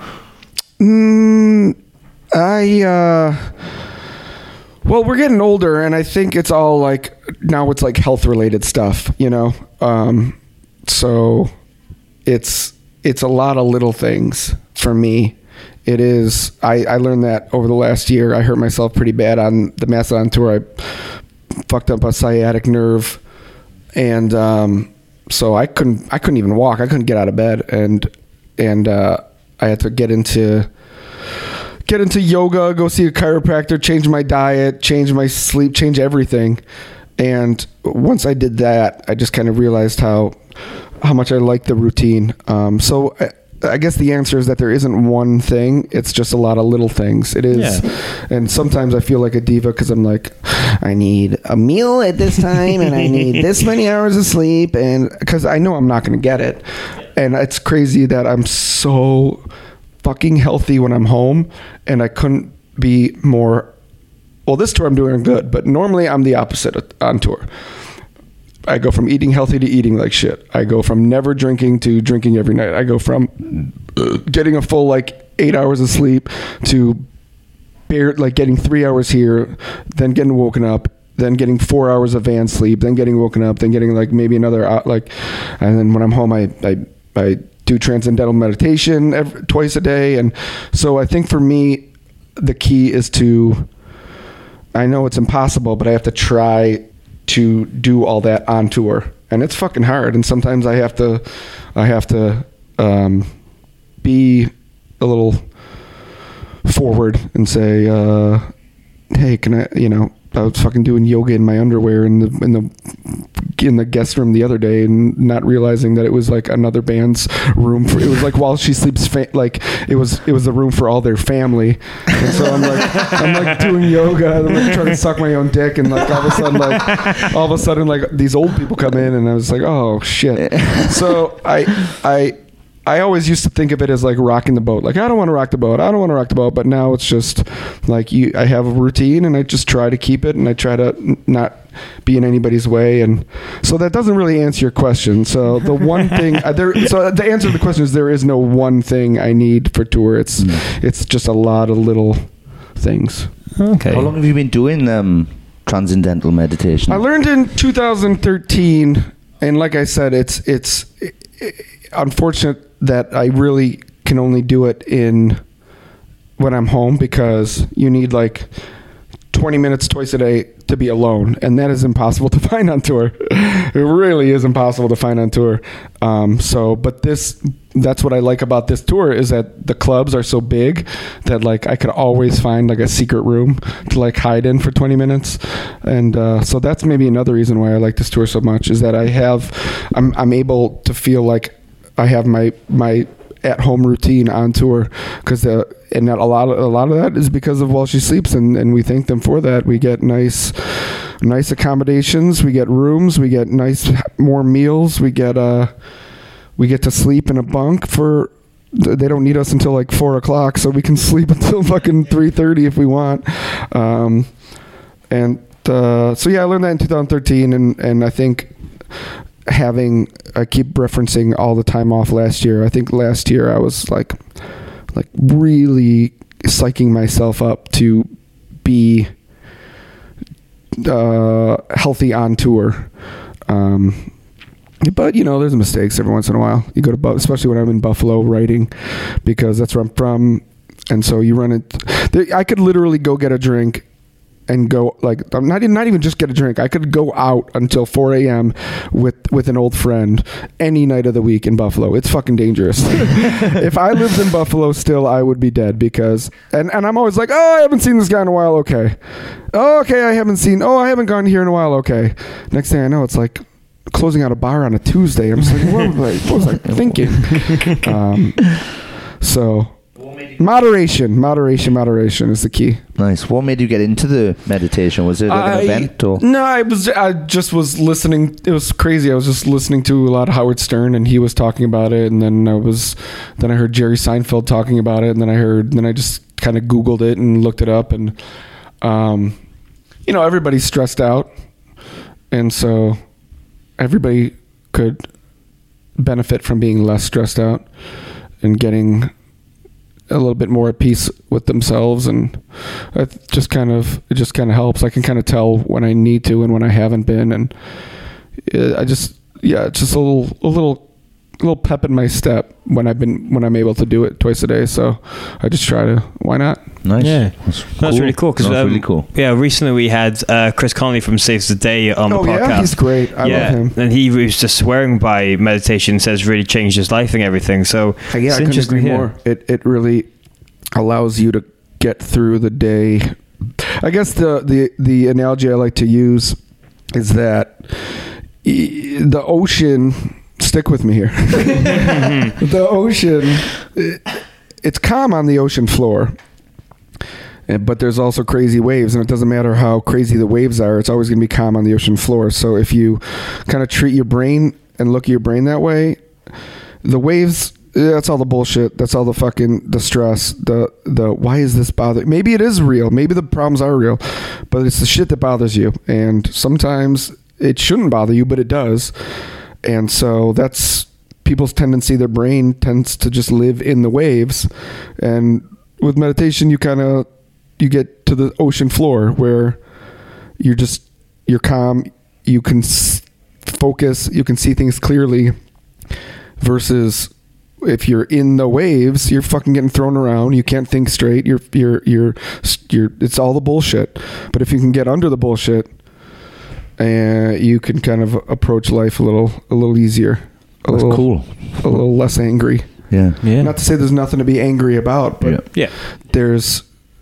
Mm, I, uh, well, we're getting older, and I think it's all like, now it's like health related stuff, you know? Um, so it's, it's a lot of little things for me. It is, I, I learned that over the last year. I hurt myself pretty bad on the Mastodon tour. I fucked up a sciatic nerve. And um, so I couldn't, I couldn't even walk. I couldn't get out of bed. And, and uh, I had to get into, get into yoga, go see a chiropractor, change my diet, change my sleep, change everything. And once I did that, I just kind of realized how, how much I like the routine. Um, so I, I guess the answer is that there isn't one thing. It's just a lot of little things. It is. Yeah. And sometimes I feel like a diva because I'm like, I need a meal at this time and I need this many hours of sleep. And because I know I'm not going to get it. And it's crazy that I'm so fucking healthy when I'm home and I couldn't be more. Well, this tour I'm doing good, but normally I'm the opposite on tour. I go from eating healthy to eating like shit. I go from never drinking to drinking every night. I go from uh, getting a full like eight hours of sleep to bare, like getting three hours here, then getting woken up, then getting four hours of van sleep, then getting woken up, then getting like maybe another uh, like, and then when I'm home, I I, I do transcendental meditation every, twice a day, and so I think for me, the key is to. I know it's impossible, but I have to try to do all that on tour, and it's fucking hard. And sometimes I have to, I have to um, be a little forward and say, uh, "Hey, can I?" You know, I was fucking doing yoga in my underwear in the in the in the guest room the other day, and not realizing that it was like another band's room. For, it was like while she sleeps, fa- like it was it was the room for all their family. And so I'm like I'm like doing yoga, and I'm like trying to suck my own dick, and like all of a sudden like all of a sudden like these old people come in, and I was like, oh shit. So I I. I always used to think of it as like rocking the boat. Like, I don't want to rock the boat. I don't want to rock the boat. But now it's just like you, I have a routine and I just try to keep it, and I try to n- not be in anybody's way. And so that doesn't really answer your question. So the one thing uh, there, so the answer to the question is there is no one thing I need for tour. It's, mm. it's just a lot of little things. Okay. How long have you been doing um, transcendental meditation? I learned in two thousand thirteen. And like I said, it's, it's, it, it, unfortunate that I really can only do it in when I'm home, because you need like twenty minutes twice a day to be alone, and that is impossible to find on tour. It really is impossible to find on tour. Um, so, but this, that's what I like about this tour, is that the clubs are so big that like I could always find like a secret room to like hide in for twenty minutes. And uh, so that's maybe another reason why I like this tour so much, is that I have, I'm, I'm able to feel like I have my, my at-home routine on tour, because the and that a lot of a lot of that is because of While She Sleeps, and, and we thank them for that. We get nice nice accommodations, we get rooms, we get nice more meals, we get uh we get to sleep in a bunk for. They don't need us until like four o'clock, so we can sleep until fucking three thirty if we want. Um, and uh, so yeah, I learned that in two thousand thirteen, and and I think. Having, I keep referencing all the time off last year. I think last year I was like, like really psyching myself up to be uh, healthy on tour. Um, but you know, there's mistakes every once in a while. You go to, especially when I'm in Buffalo writing, because that's where I'm from, and so you run it. I could literally go get a drink. And go like I'm not not even just get a drink. I could go out until four a.m. with with an old friend any night of the week in Buffalo. It's fucking dangerous. If I lived in Buffalo still, I would be dead, because and, and I'm always like, oh, I haven't seen this guy in a while. Okay, oh, okay, I haven't seen. Oh, I haven't gone here in a while. Okay, next thing I know, it's like closing out a bar on a Tuesday. I'm just like, what was I, what was I thinking? Um, so. Moderation, moderation, moderation is the key. Nice. What made you get into the meditation? Was it like I, an event or? No, I was. I just was listening. It was crazy. I was just listening to a lot of Howard Stern, and he was talking about it. And then I was, then I heard Jerry Seinfeld talking about it, and then I heard, then I just kind of Googled it and looked it up, and um, you know, everybody's stressed out, and so everybody could benefit from being less stressed out and getting a little bit more at peace with themselves, and it just kind of it just kind of helps. I can kind of tell when I need to and when I haven't been, and I just yeah, it's just a little a little little pep in my step when I've been when I'm able to do it twice a day. So I just try to. Why not? Nice. Yeah, that's, that's cool. really cool. Because that's um, really cool. Yeah, recently we had uh, Chris Connolly from Saves the Day on oh, the podcast. Yeah, he's great. I yeah, love him. And he was just swearing by meditation. Says really changed his life and everything. So Uh, yeah, I couldn't agree more. It it really allows you to get through the day. I guess the the the analogy I like to use is that e- the ocean. Stick with me here. The ocean, it, it's calm on the ocean floor, but there's also crazy waves, and it doesn't matter how crazy the waves are, it's always going to be calm on the ocean floor. So if you kind of treat your brain and look at your brain that way, the waves, that's all the bullshit. That's all the fucking, the stress, the, the, why is this bothering? Maybe it is real. Maybe the problems are real, but it's the shit that bothers you. And sometimes it shouldn't bother you, but it does. And so that's people's tendency. Their brain tends to just live in the waves. And with meditation, you kind of, you get to the ocean floor where you're just, you're calm. You can s- focus. You can see things clearly versus if you're in the waves, you're fucking getting thrown around. You can't think straight. You're, you're, you're, you're, it's all the bullshit. But if you can get under the bullshit, and uh, you can kind of approach life a little, a little easier. A That's little, cool. A little less angry. Yeah. Yeah. Not to say there's nothing to be angry about, but Yeah. Yeah. there's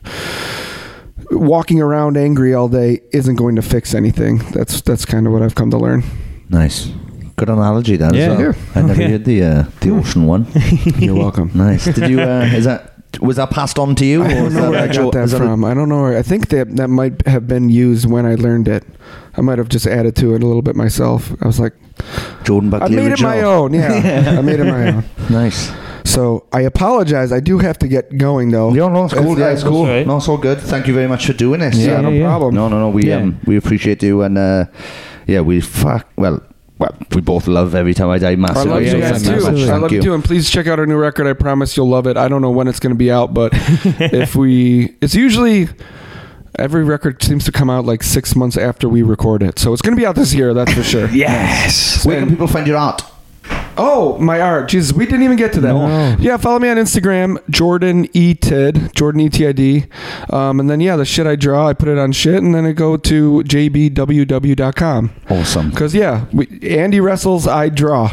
walking around angry all day isn't going to fix anything. That's that's kind of what I've come to learn. Nice. Good analogy, that Yeah. as well. Yeah. I never Okay. heard the uh, the ocean one. You're welcome. Nice. Did you? Uh, is that was that passed on to you? I or don't was know that where I actual- got that is a- from. I don't know. Where, I think that that might have been used when I learned it. I might have just added to it a little bit myself. I was like, Jordan I Buckley made it my original. own. Yeah, I made it my own. Nice. So I apologize. I do have to get going though. Yeah, no, it's cool. If- Yeah, it's if- cool. right. No, it's all good. Thank you very much for doing this. Yeah, Yeah, no yeah. problem. No, no, no. We Yeah. um we appreciate you, and uh, yeah, we fuck well. Well, we both love Every Time I Die I massively. love yeah, you so guys thank too. you very much. I Thank love you you. too. And please check out our new record. I promise you'll love it. I don't know when it's going to be out, but if we, it's usually every record seems to come out like six months after we record it. So it's going to be out this year. That's for sure. Yes. Where can And- people find your art? Oh, my art. Jesus, we didn't even get to that. No. Yeah, follow me on Instagram, Jordan E T I D, Jordan E T I D. Um, and then, yeah, the shit I draw, I put it on shit, and then I go to j b w w dot com. Awesome. Because, yeah, we, Andy wrestles, I draw.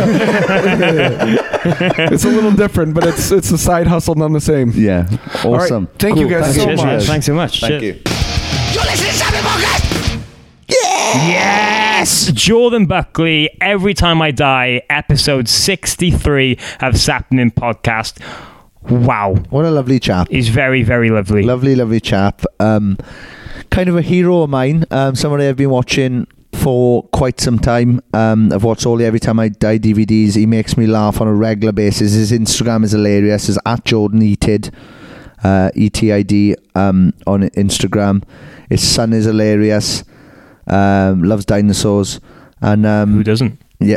It's a little different, but it's it's a side hustle none the same. Yeah. All right, Awesome. thank you guys so Cheers, man. much. Thanks so much. Thank Cheers. you. Yes! Jordan Buckley, Every Time I Die, episode sixty-three of Sapnin Podcast. Wow. What a lovely chap. He's very, very lovely. Lovely, lovely chap. Um, kind of a hero of mine. Um, somebody I've been watching for quite some time. Um, I've watched all the Every Time I Die D V Ds. He makes me laugh on a regular basis. His Instagram is hilarious. It's at Jordan E T I D, uh, E T I D um, on Instagram. His son is hilarious. Um, loves dinosaurs. And um, Who doesn't? yeah,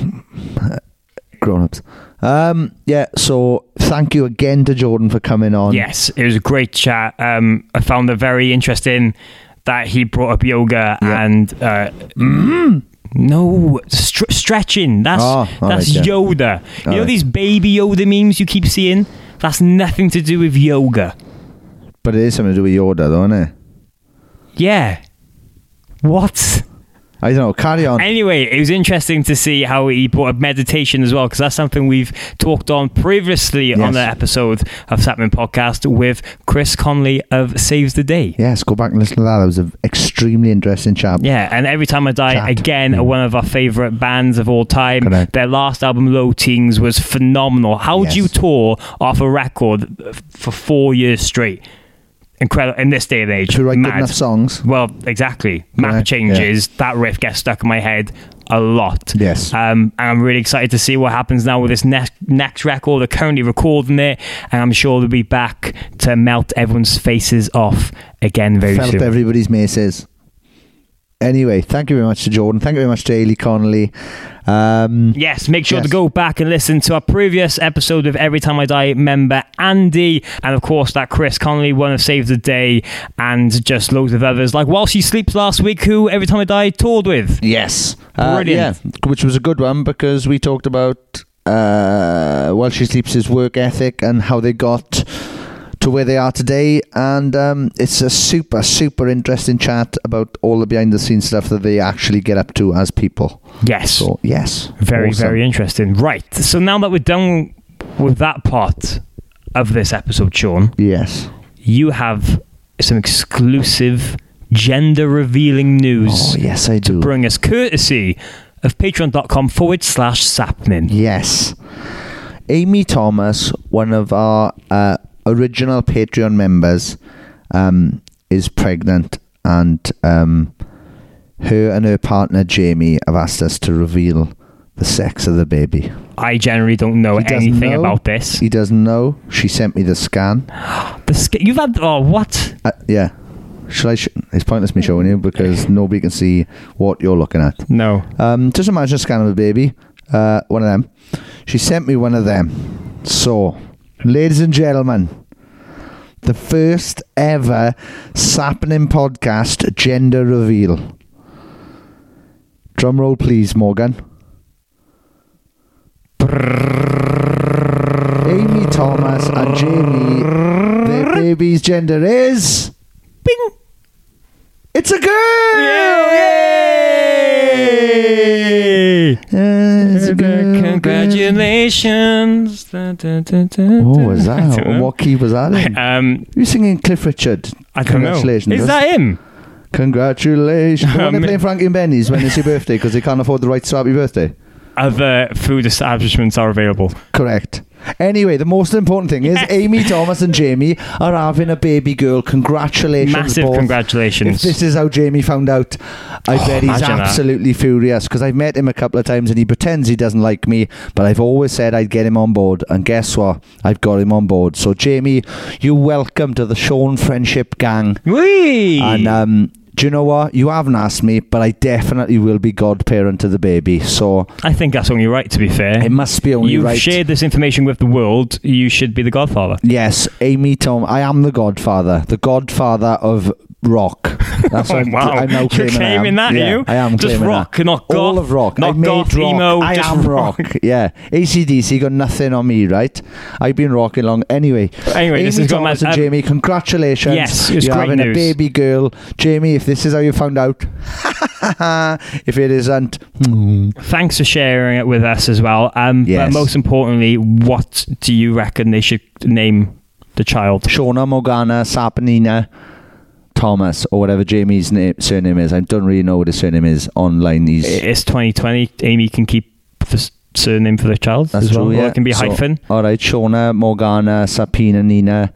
grown-ups. Um, yeah, so thank you again to Jordan for coming on. Yes, it was a great chat. Um, I found it very interesting that he brought up yoga Yeah. and uh, mm, no str- stretching. That's Oh, all that's right, yeah. Yoda. You All know right. these baby Yoda memes you keep seeing? That's nothing to do with yoga. But it is something to do with Yoda, though, isn't it? Yeah. What? I don't know. Carry on. Anyway, it was interesting to see how he brought up meditation as well, because that's something we've talked on previously Yes. on the episode of Sapman Podcast with Chris Connolly of Saves the Day. Yes, go back and listen to that. It was an extremely interesting chat. Yeah, and Every Time I Die, Chat. again, are one of our favourite bands of all time. Correct. Their last album, Low Teens, was phenomenal. How Yes. do you tour off a record for four years straight? Incredible in this day and age. To write good Mad. enough songs. Well, exactly. Map Correct, changes. That riff gets stuck in my head a lot. Yes. Um, and I'm really excited to see what happens now with this next next record. They're currently recording it, and I'm sure they'll be back to melt everyone's faces off again very Felt soon. everybody's maces. Anyway, thank you very much to Jordan. Thank you very much to Hayley Connolly. Um, Yes, make sure Yes. to go back and listen to our previous episode of Every Time I Die member Andy, and of course that Chris Connolly, one of Save the Day, and just loads of others like While She Sleeps last week, who Every Time I Die toured with. yes. Uh, Brilliant. yeah, which was a good one because we talked about uh, while she sleeps, his work ethic and how they got to where they are today. And um, it's a super, super interesting chat about all the behind the scenes stuff that they actually get up to as people. Yes. So, yes. Very, awesome. very interesting. Right. So now that we're done with that part of this episode, Sean. Yes. You have some exclusive gender-revealing news. Oh, yes, I do. To bring us courtesy of patreon.com forward slash sapnin. Yes. Amy Thomas, one of our uh, original Patreon members, um, is pregnant, and um, her and her partner Jamie have asked us to reveal the sex of the baby. I generally don't know anything know. about this. He doesn't know. She sent me the scan. The sc- You've had... Oh, what? Uh, yeah. Shall I? Sh- it's pointless me showing you because nobody can see what you're looking at. No. Um, just imagine a scan of a baby. Uh, one of them. She sent me one of them. So, ladies and gentlemen, the first ever Sappening podcast gender reveal. Drum roll, please, Morgan. Amy Thomas and Jamie, their baby's gender is... Bing! It's a girl! Yay! Uh, it's a girl. Congratulations. Da, da, da, da, What was that? What key was that in? Um, You're singing Cliff Richard. I don't know. Congratulations. Is that him? Congratulations. When Um, they're playing Frankie and Benny's when it's your birthday because they can't afford the rights to happy birthday. Other food establishments are available. Correct. Anyway, the most important thing is Yes. Amy Thomas and Jamie are having a baby girl. Congratulations. Massive both. congratulations. If this is how Jamie found out, I Oh, bet he's imagine that. absolutely furious because I've met him a couple of times and he pretends he doesn't like me, but I've always said I'd get him on board, and guess what? I've got him on board. So Jamie, you're welcome to the Sean Friendship Gang. Whee! And um, do you know what? You haven't asked me, but I definitely will be godparent to the baby. So I think that's only right, to be fair. it must be only You've right. shared this information with the world. You should be the godfather. Yes, Amy Tom. I am the godfather. The godfather of rock. That's Oh, what I'm, wow. I'm now You're claiming, claiming I am. that, yeah, are you? I am Just claiming rock, that. not All goth, of rock. not I made goth, rock. emo, I just am rock. rock. Yeah. A C D C got nothing on me, right? I've been rocking along. Anyway. Anyway, Amy this has got Thomas my- and um, Jamie, congratulations. Yes, it's You're great having news. a baby girl. Jamie, if this is how you found out, if it isn't, Thanks for sharing it with us as well. Um, Yes. But most importantly, what do you reckon they should name the child? Shona Morgana Sapanina Thomas, or whatever Jamie's name, surname is. I don't really know what his surname is online. He's It's twenty twenty. Amy can keep the s- surname for the child That's as well. true, Or yeah. it can be a So, hyphen. All right, Shona Morgana Sapina Nina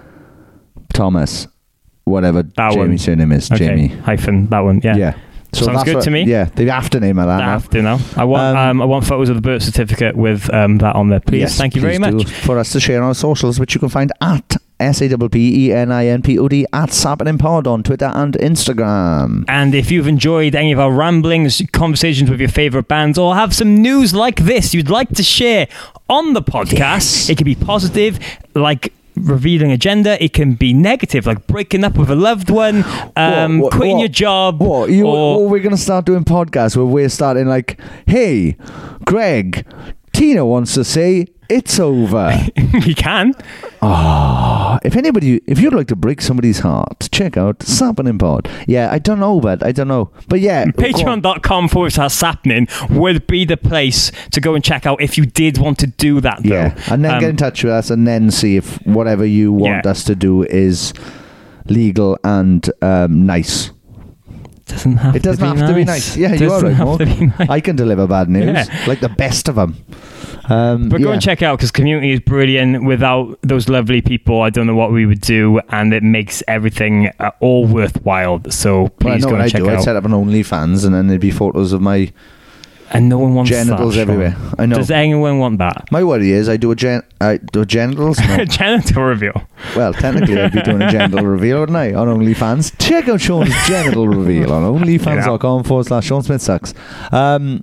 Thomas, whatever That Jamie's one. surname is. Okay, Jamie. hyphen, that one, yeah. Yeah. So Sounds that's good what- to me. Yeah, they have to name her that. I now. have to know. I want Um, um, I want photos of the birth certificate with um, that on there, please. Yes, Thank you very please do, much. for us to share on our socials, which you can find at S A P P E N I N P O D at Sappening Pod on Twitter and Instagram. And if you've enjoyed any of our ramblings, conversations with your favourite bands, or have some news like this you'd like to share on the podcast, Yes. it can be positive, like revealing a gender. It can be negative, like breaking up with a loved one, um, What, what, quitting what? your job. What? You, or or we're going to start doing podcasts where we're starting like, hey, Greg, Tina wants to say it's over. you can. Oh, if anybody, if you'd like to break somebody's heart, check out Sappening Pod. Yeah, I don't know, but I don't know. But yeah. Patreon.com forward slash sappening would be the place to go and check out if you did want to do that, though. Yeah, and then Um, get in touch with us and then see if whatever you want Yeah. us to do is legal and um, nice. Doesn't have It doesn't to be have to be nice. nice. Yeah, you are Doesn't right, have Mark. to be nice. I can deliver bad news, Yeah. like the best of them. Um, But go yeah. and check it out because community is brilliant. Without those lovely people, I don't know what we would do, and it makes everything uh, all worthwhile. So Well, I please know go what and I check do. it I'd out. set up an OnlyFans and then there'd be photos of my And no one wants genitals that, Sean. everywhere. I know. Does anyone want that? My worry is I do a gen I do a genitals. No. Genital reveal. Well, technically I'd be doing a genital reveal, wouldn't I? On OnlyFans. Check out Sean's genital reveal on OnlyFans.com forward slash Sean Smith Sucks. Um,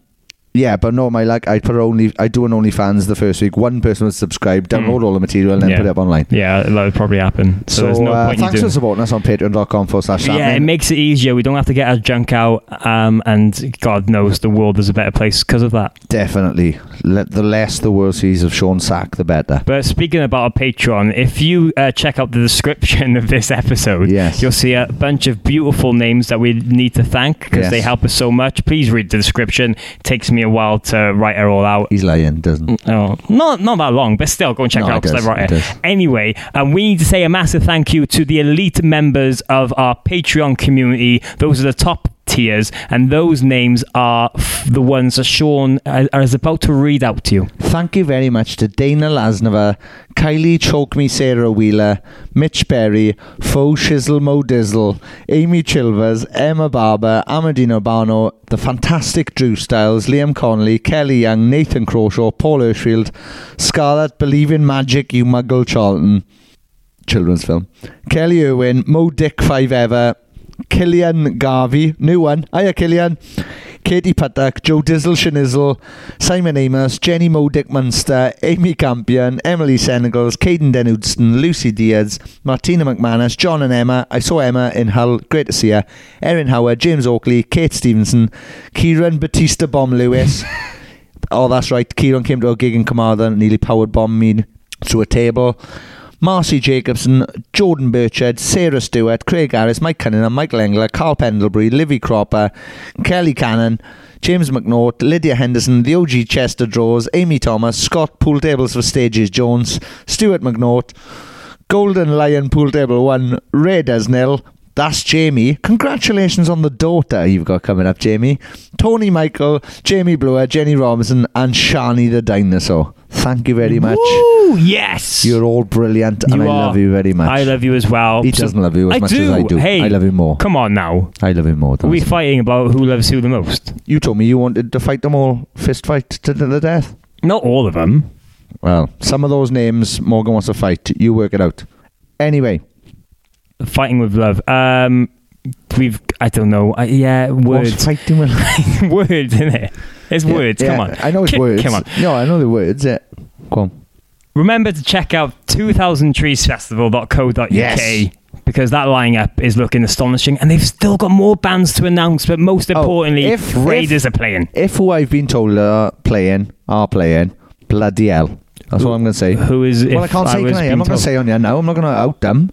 Yeah, but no, my like I put only I do an OnlyFans the first week. One person would subscribe, download mm. all the material, and then yeah. put it up online. Yeah, that would probably happen. So, so there's no uh, point thanks you for supporting us on patreon.com forward slash Yeah, it makes it easier. We don't have to get our junk out, um, and God knows the world is a better place because of that. Definitely. Let the less the world sees of Sean Sack, the better. But speaking about our Patreon, if you uh, check out the description of this episode, yes. you'll see a bunch of beautiful names that we need to thank because yes. they help us so much. Please read the description. It takes me a while to write it all out. He's lying, doesn't Oh, not not that long, but still, go and check no, it out because I wrote it. it. Anyway, um, we need to say a massive thank you to the elite members of our Patreon community. Those are the top tiers, and those names are f- the ones that Sean uh, is about to read out to you. Thank you very much to Dana Lasnova, Kylie Choke Me Sarah Wheeler, Mitch Berry, Faux Shizzle Mo Dizzle, Amy Chilvers, Emma Barber, Amadina Barno, the fantastic Drew Styles, Liam Connolly, Kelly Young, Nathan Crawshaw, Paul Hirschfield, Scarlett, Believe in Magic, You Muggle Charlton, children's film, Kelly Irwin, Mo Dick Five Ever, Killian Garvey, new one, hiya Killian, Katie Puttock, Joe Dizzle Shanizzle, Simon Amos, Jenny Mo Dick Munster, Amy Campion, Emily Senegals, Caden Denudson, Lucy Diaz, Martina McManus, John and Emma. I saw Emma in Hull, great to see her. Erin Howard, James Oakley, Kate Stevenson, Kieran Batista Bomb Lewis. Oh, that's right, Kieran came to a gig in Carmarthen and nearly powered bombed me through a table. Marcy Jacobson, Jordan Burchard, Sarah Stewart, Craig Harris, Mike Cunningham, Michael Engler, Carl Pendlebury, Livy Cropper, Kelly Cannon, James McNaught, Lydia Henderson, the O G Chester Draws, Amy Thomas, Scott Pool Tables for Stages Jones, Stuart McNaught, Golden Lion Pool Table one, Ray Desnell. That's Jamie. Congratulations on the daughter you've got coming up, Jamie. Tony Michael, Jamie Brewer, Jenny Robinson, and Shani the Dinosaur. Thank you very much. Woo, yes. You're all brilliant, You and I are. love you very much. I love you as well. He doesn't love you as I much do. as I do. Hey, I love him more. Come on now. I love him more. Are we fighting about who loves who the most? You told me you wanted to fight them all, fist fight to the death. Not all of them. Well, some of those names Morgan wants to fight. You work it out. Anyway. Fighting with love. Um... We've, I don't know, uh, yeah, words. What's fighting with words, isn't it? It's yeah, words, yeah, come on. I know it's C- words. Come on. No, I know the words, yeah. Go on. Remember to check out two thousand trees festival dot co dot U K yes. because that lineup is looking astonishing, and they've still got more bands to announce, but most importantly, oh, if, Raiders if, are playing. If who I've been told are playing, are playing, bloody hell. That's what I'm going to say. Who is, well, I can't say, can I? I'm not going to say on here now. I'm not going to out them.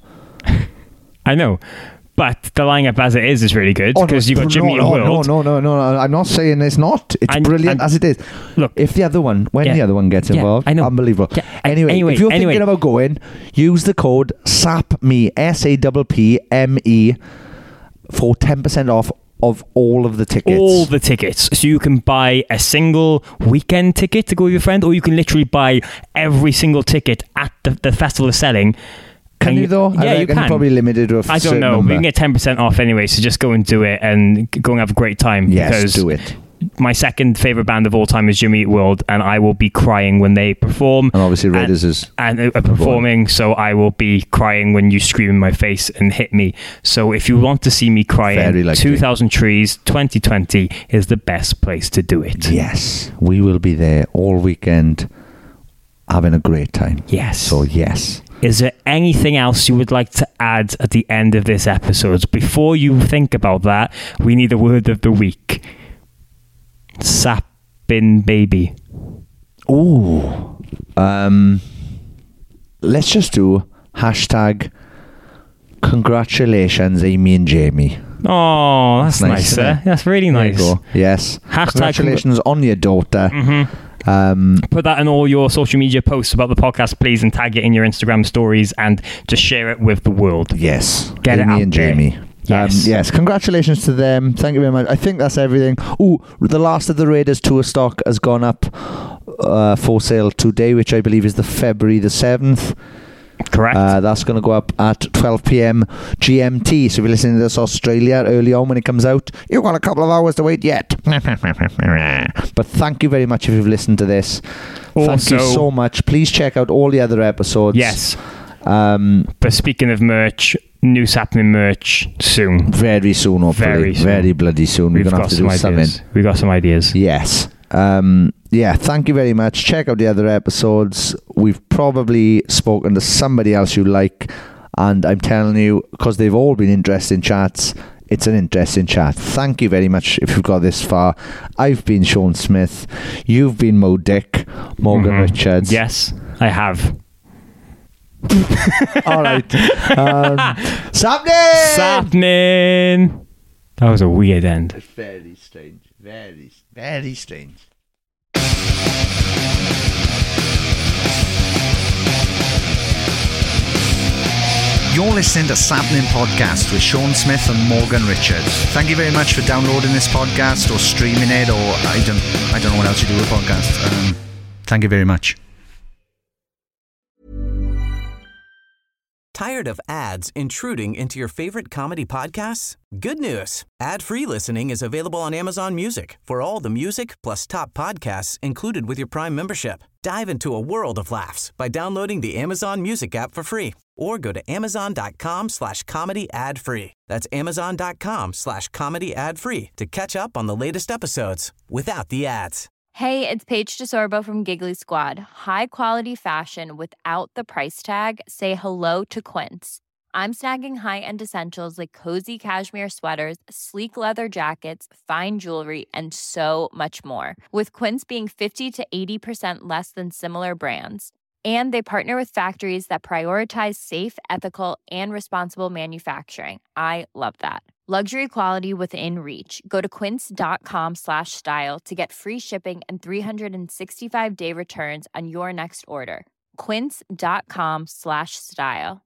I know. But the lineup as it is is really good because oh, no, you've got Jimmy no, World. No, no, no, no. I'm not saying it's not. It's and, brilliant and as it is. Look, if the other one, when yeah, the other one gets involved, yeah, I know. unbelievable. Yeah, anyway, anyway, if you're anyway. thinking about going, use the code S A P M E, S A P P M E, for ten percent off of all of the tickets. All the tickets. So you can buy a single weekend ticket to go with your friend, or you can literally buy every single ticket at the, the festival is selling. Can you, you though? Yeah, I you can. Probably limited to a I don't know. Number. We can get ten percent off anyway, so just go and do it and go and have a great time. Yes, because do it. My second favourite band of all time is Jimmy Eat World, and I will be crying when they perform. And obviously Raiders and, is... And are performing, so I will be crying when you scream in my face and hit me. So if you want to see me crying, two thousand Trees twenty twenty is the best place to do it. Yes, we will be there all weekend having a great time. Yes. So yes. Is there anything else you would like to add at the end of this episode? Before you think about that, we need a word of the week. Sappin' baby. Ooh. Um, let's just do hashtag congratulations Amy and Jamie. Oh, that's, that's nice. nice That's really nice. There you go. Yes. Hashtag congratulations congr- on your daughter. Mm-hmm. Um, Put that in all your social media posts about the podcast, please, and tag it in your Instagram stories and just share it with the world. Yes. Get Amy it out and there. Jamie. Yes. Um, yes. Congratulations to them. Thank you very much. I think that's everything. Oh, the last of the Raiders tour stock has gone up uh, for sale today, which I believe is the February the seventh. Correct. Uh, that's going to go up at twelve p.m. G M T. So if you're listening to this Australia early on when it comes out, you've got a couple of hours to wait yet. But thank you very much if you've listened to this. Also, thank you so much. Please check out all the other episodes. Yes. Um, but speaking of merch, new Sapling merch soon. Very soon, hopefully. Very soon. Very bloody soon. We're We've going to have to do some something. We've got some ideas. Yes. Um, yeah, thank you very much. Check out the other episodes. We've probably spoken to somebody else you like, and I'm telling you, because they've all been interesting chats, it's an interesting chat. Thank you very much if you've got this far. I've been Sean Smith. You've been Mo Dick, Morgan mm-hmm. Richards. Yes, I have. All right. Um, Sapnin! Sapnin! That was a weird end. Very strange. Very, very strange. You're listening to Sapnin Podcast with Sean Smith and Morgan Richards. Thank you very much for downloading this podcast or streaming it, or I don't, I don't know what else you do with a podcast. Um, thank you very much. Tired of ads intruding into your favorite comedy podcasts? Good news. Ad-free listening is available on Amazon Music for all the music plus top podcasts included with your Prime membership. Dive into a world of laughs by downloading the Amazon Music app for free or go to amazon.com slash comedy ad free. That's amazon.com slash comedy ad free to catch up on the latest episodes without the ads. Hey, it's Paige DeSorbo from Giggly Squad. High quality fashion without the price tag. Say hello to Quince. I'm snagging high-end essentials like cozy cashmere sweaters, sleek leather jackets, fine jewelry, and so much more. With Quince being fifty to eighty percent less than similar brands. And they partner with factories that prioritize safe, ethical, and responsible manufacturing. I love that. Luxury quality within reach. Go to quince.com slash style to get free shipping and three sixty-five day returns on your next order. Quince.com slash style.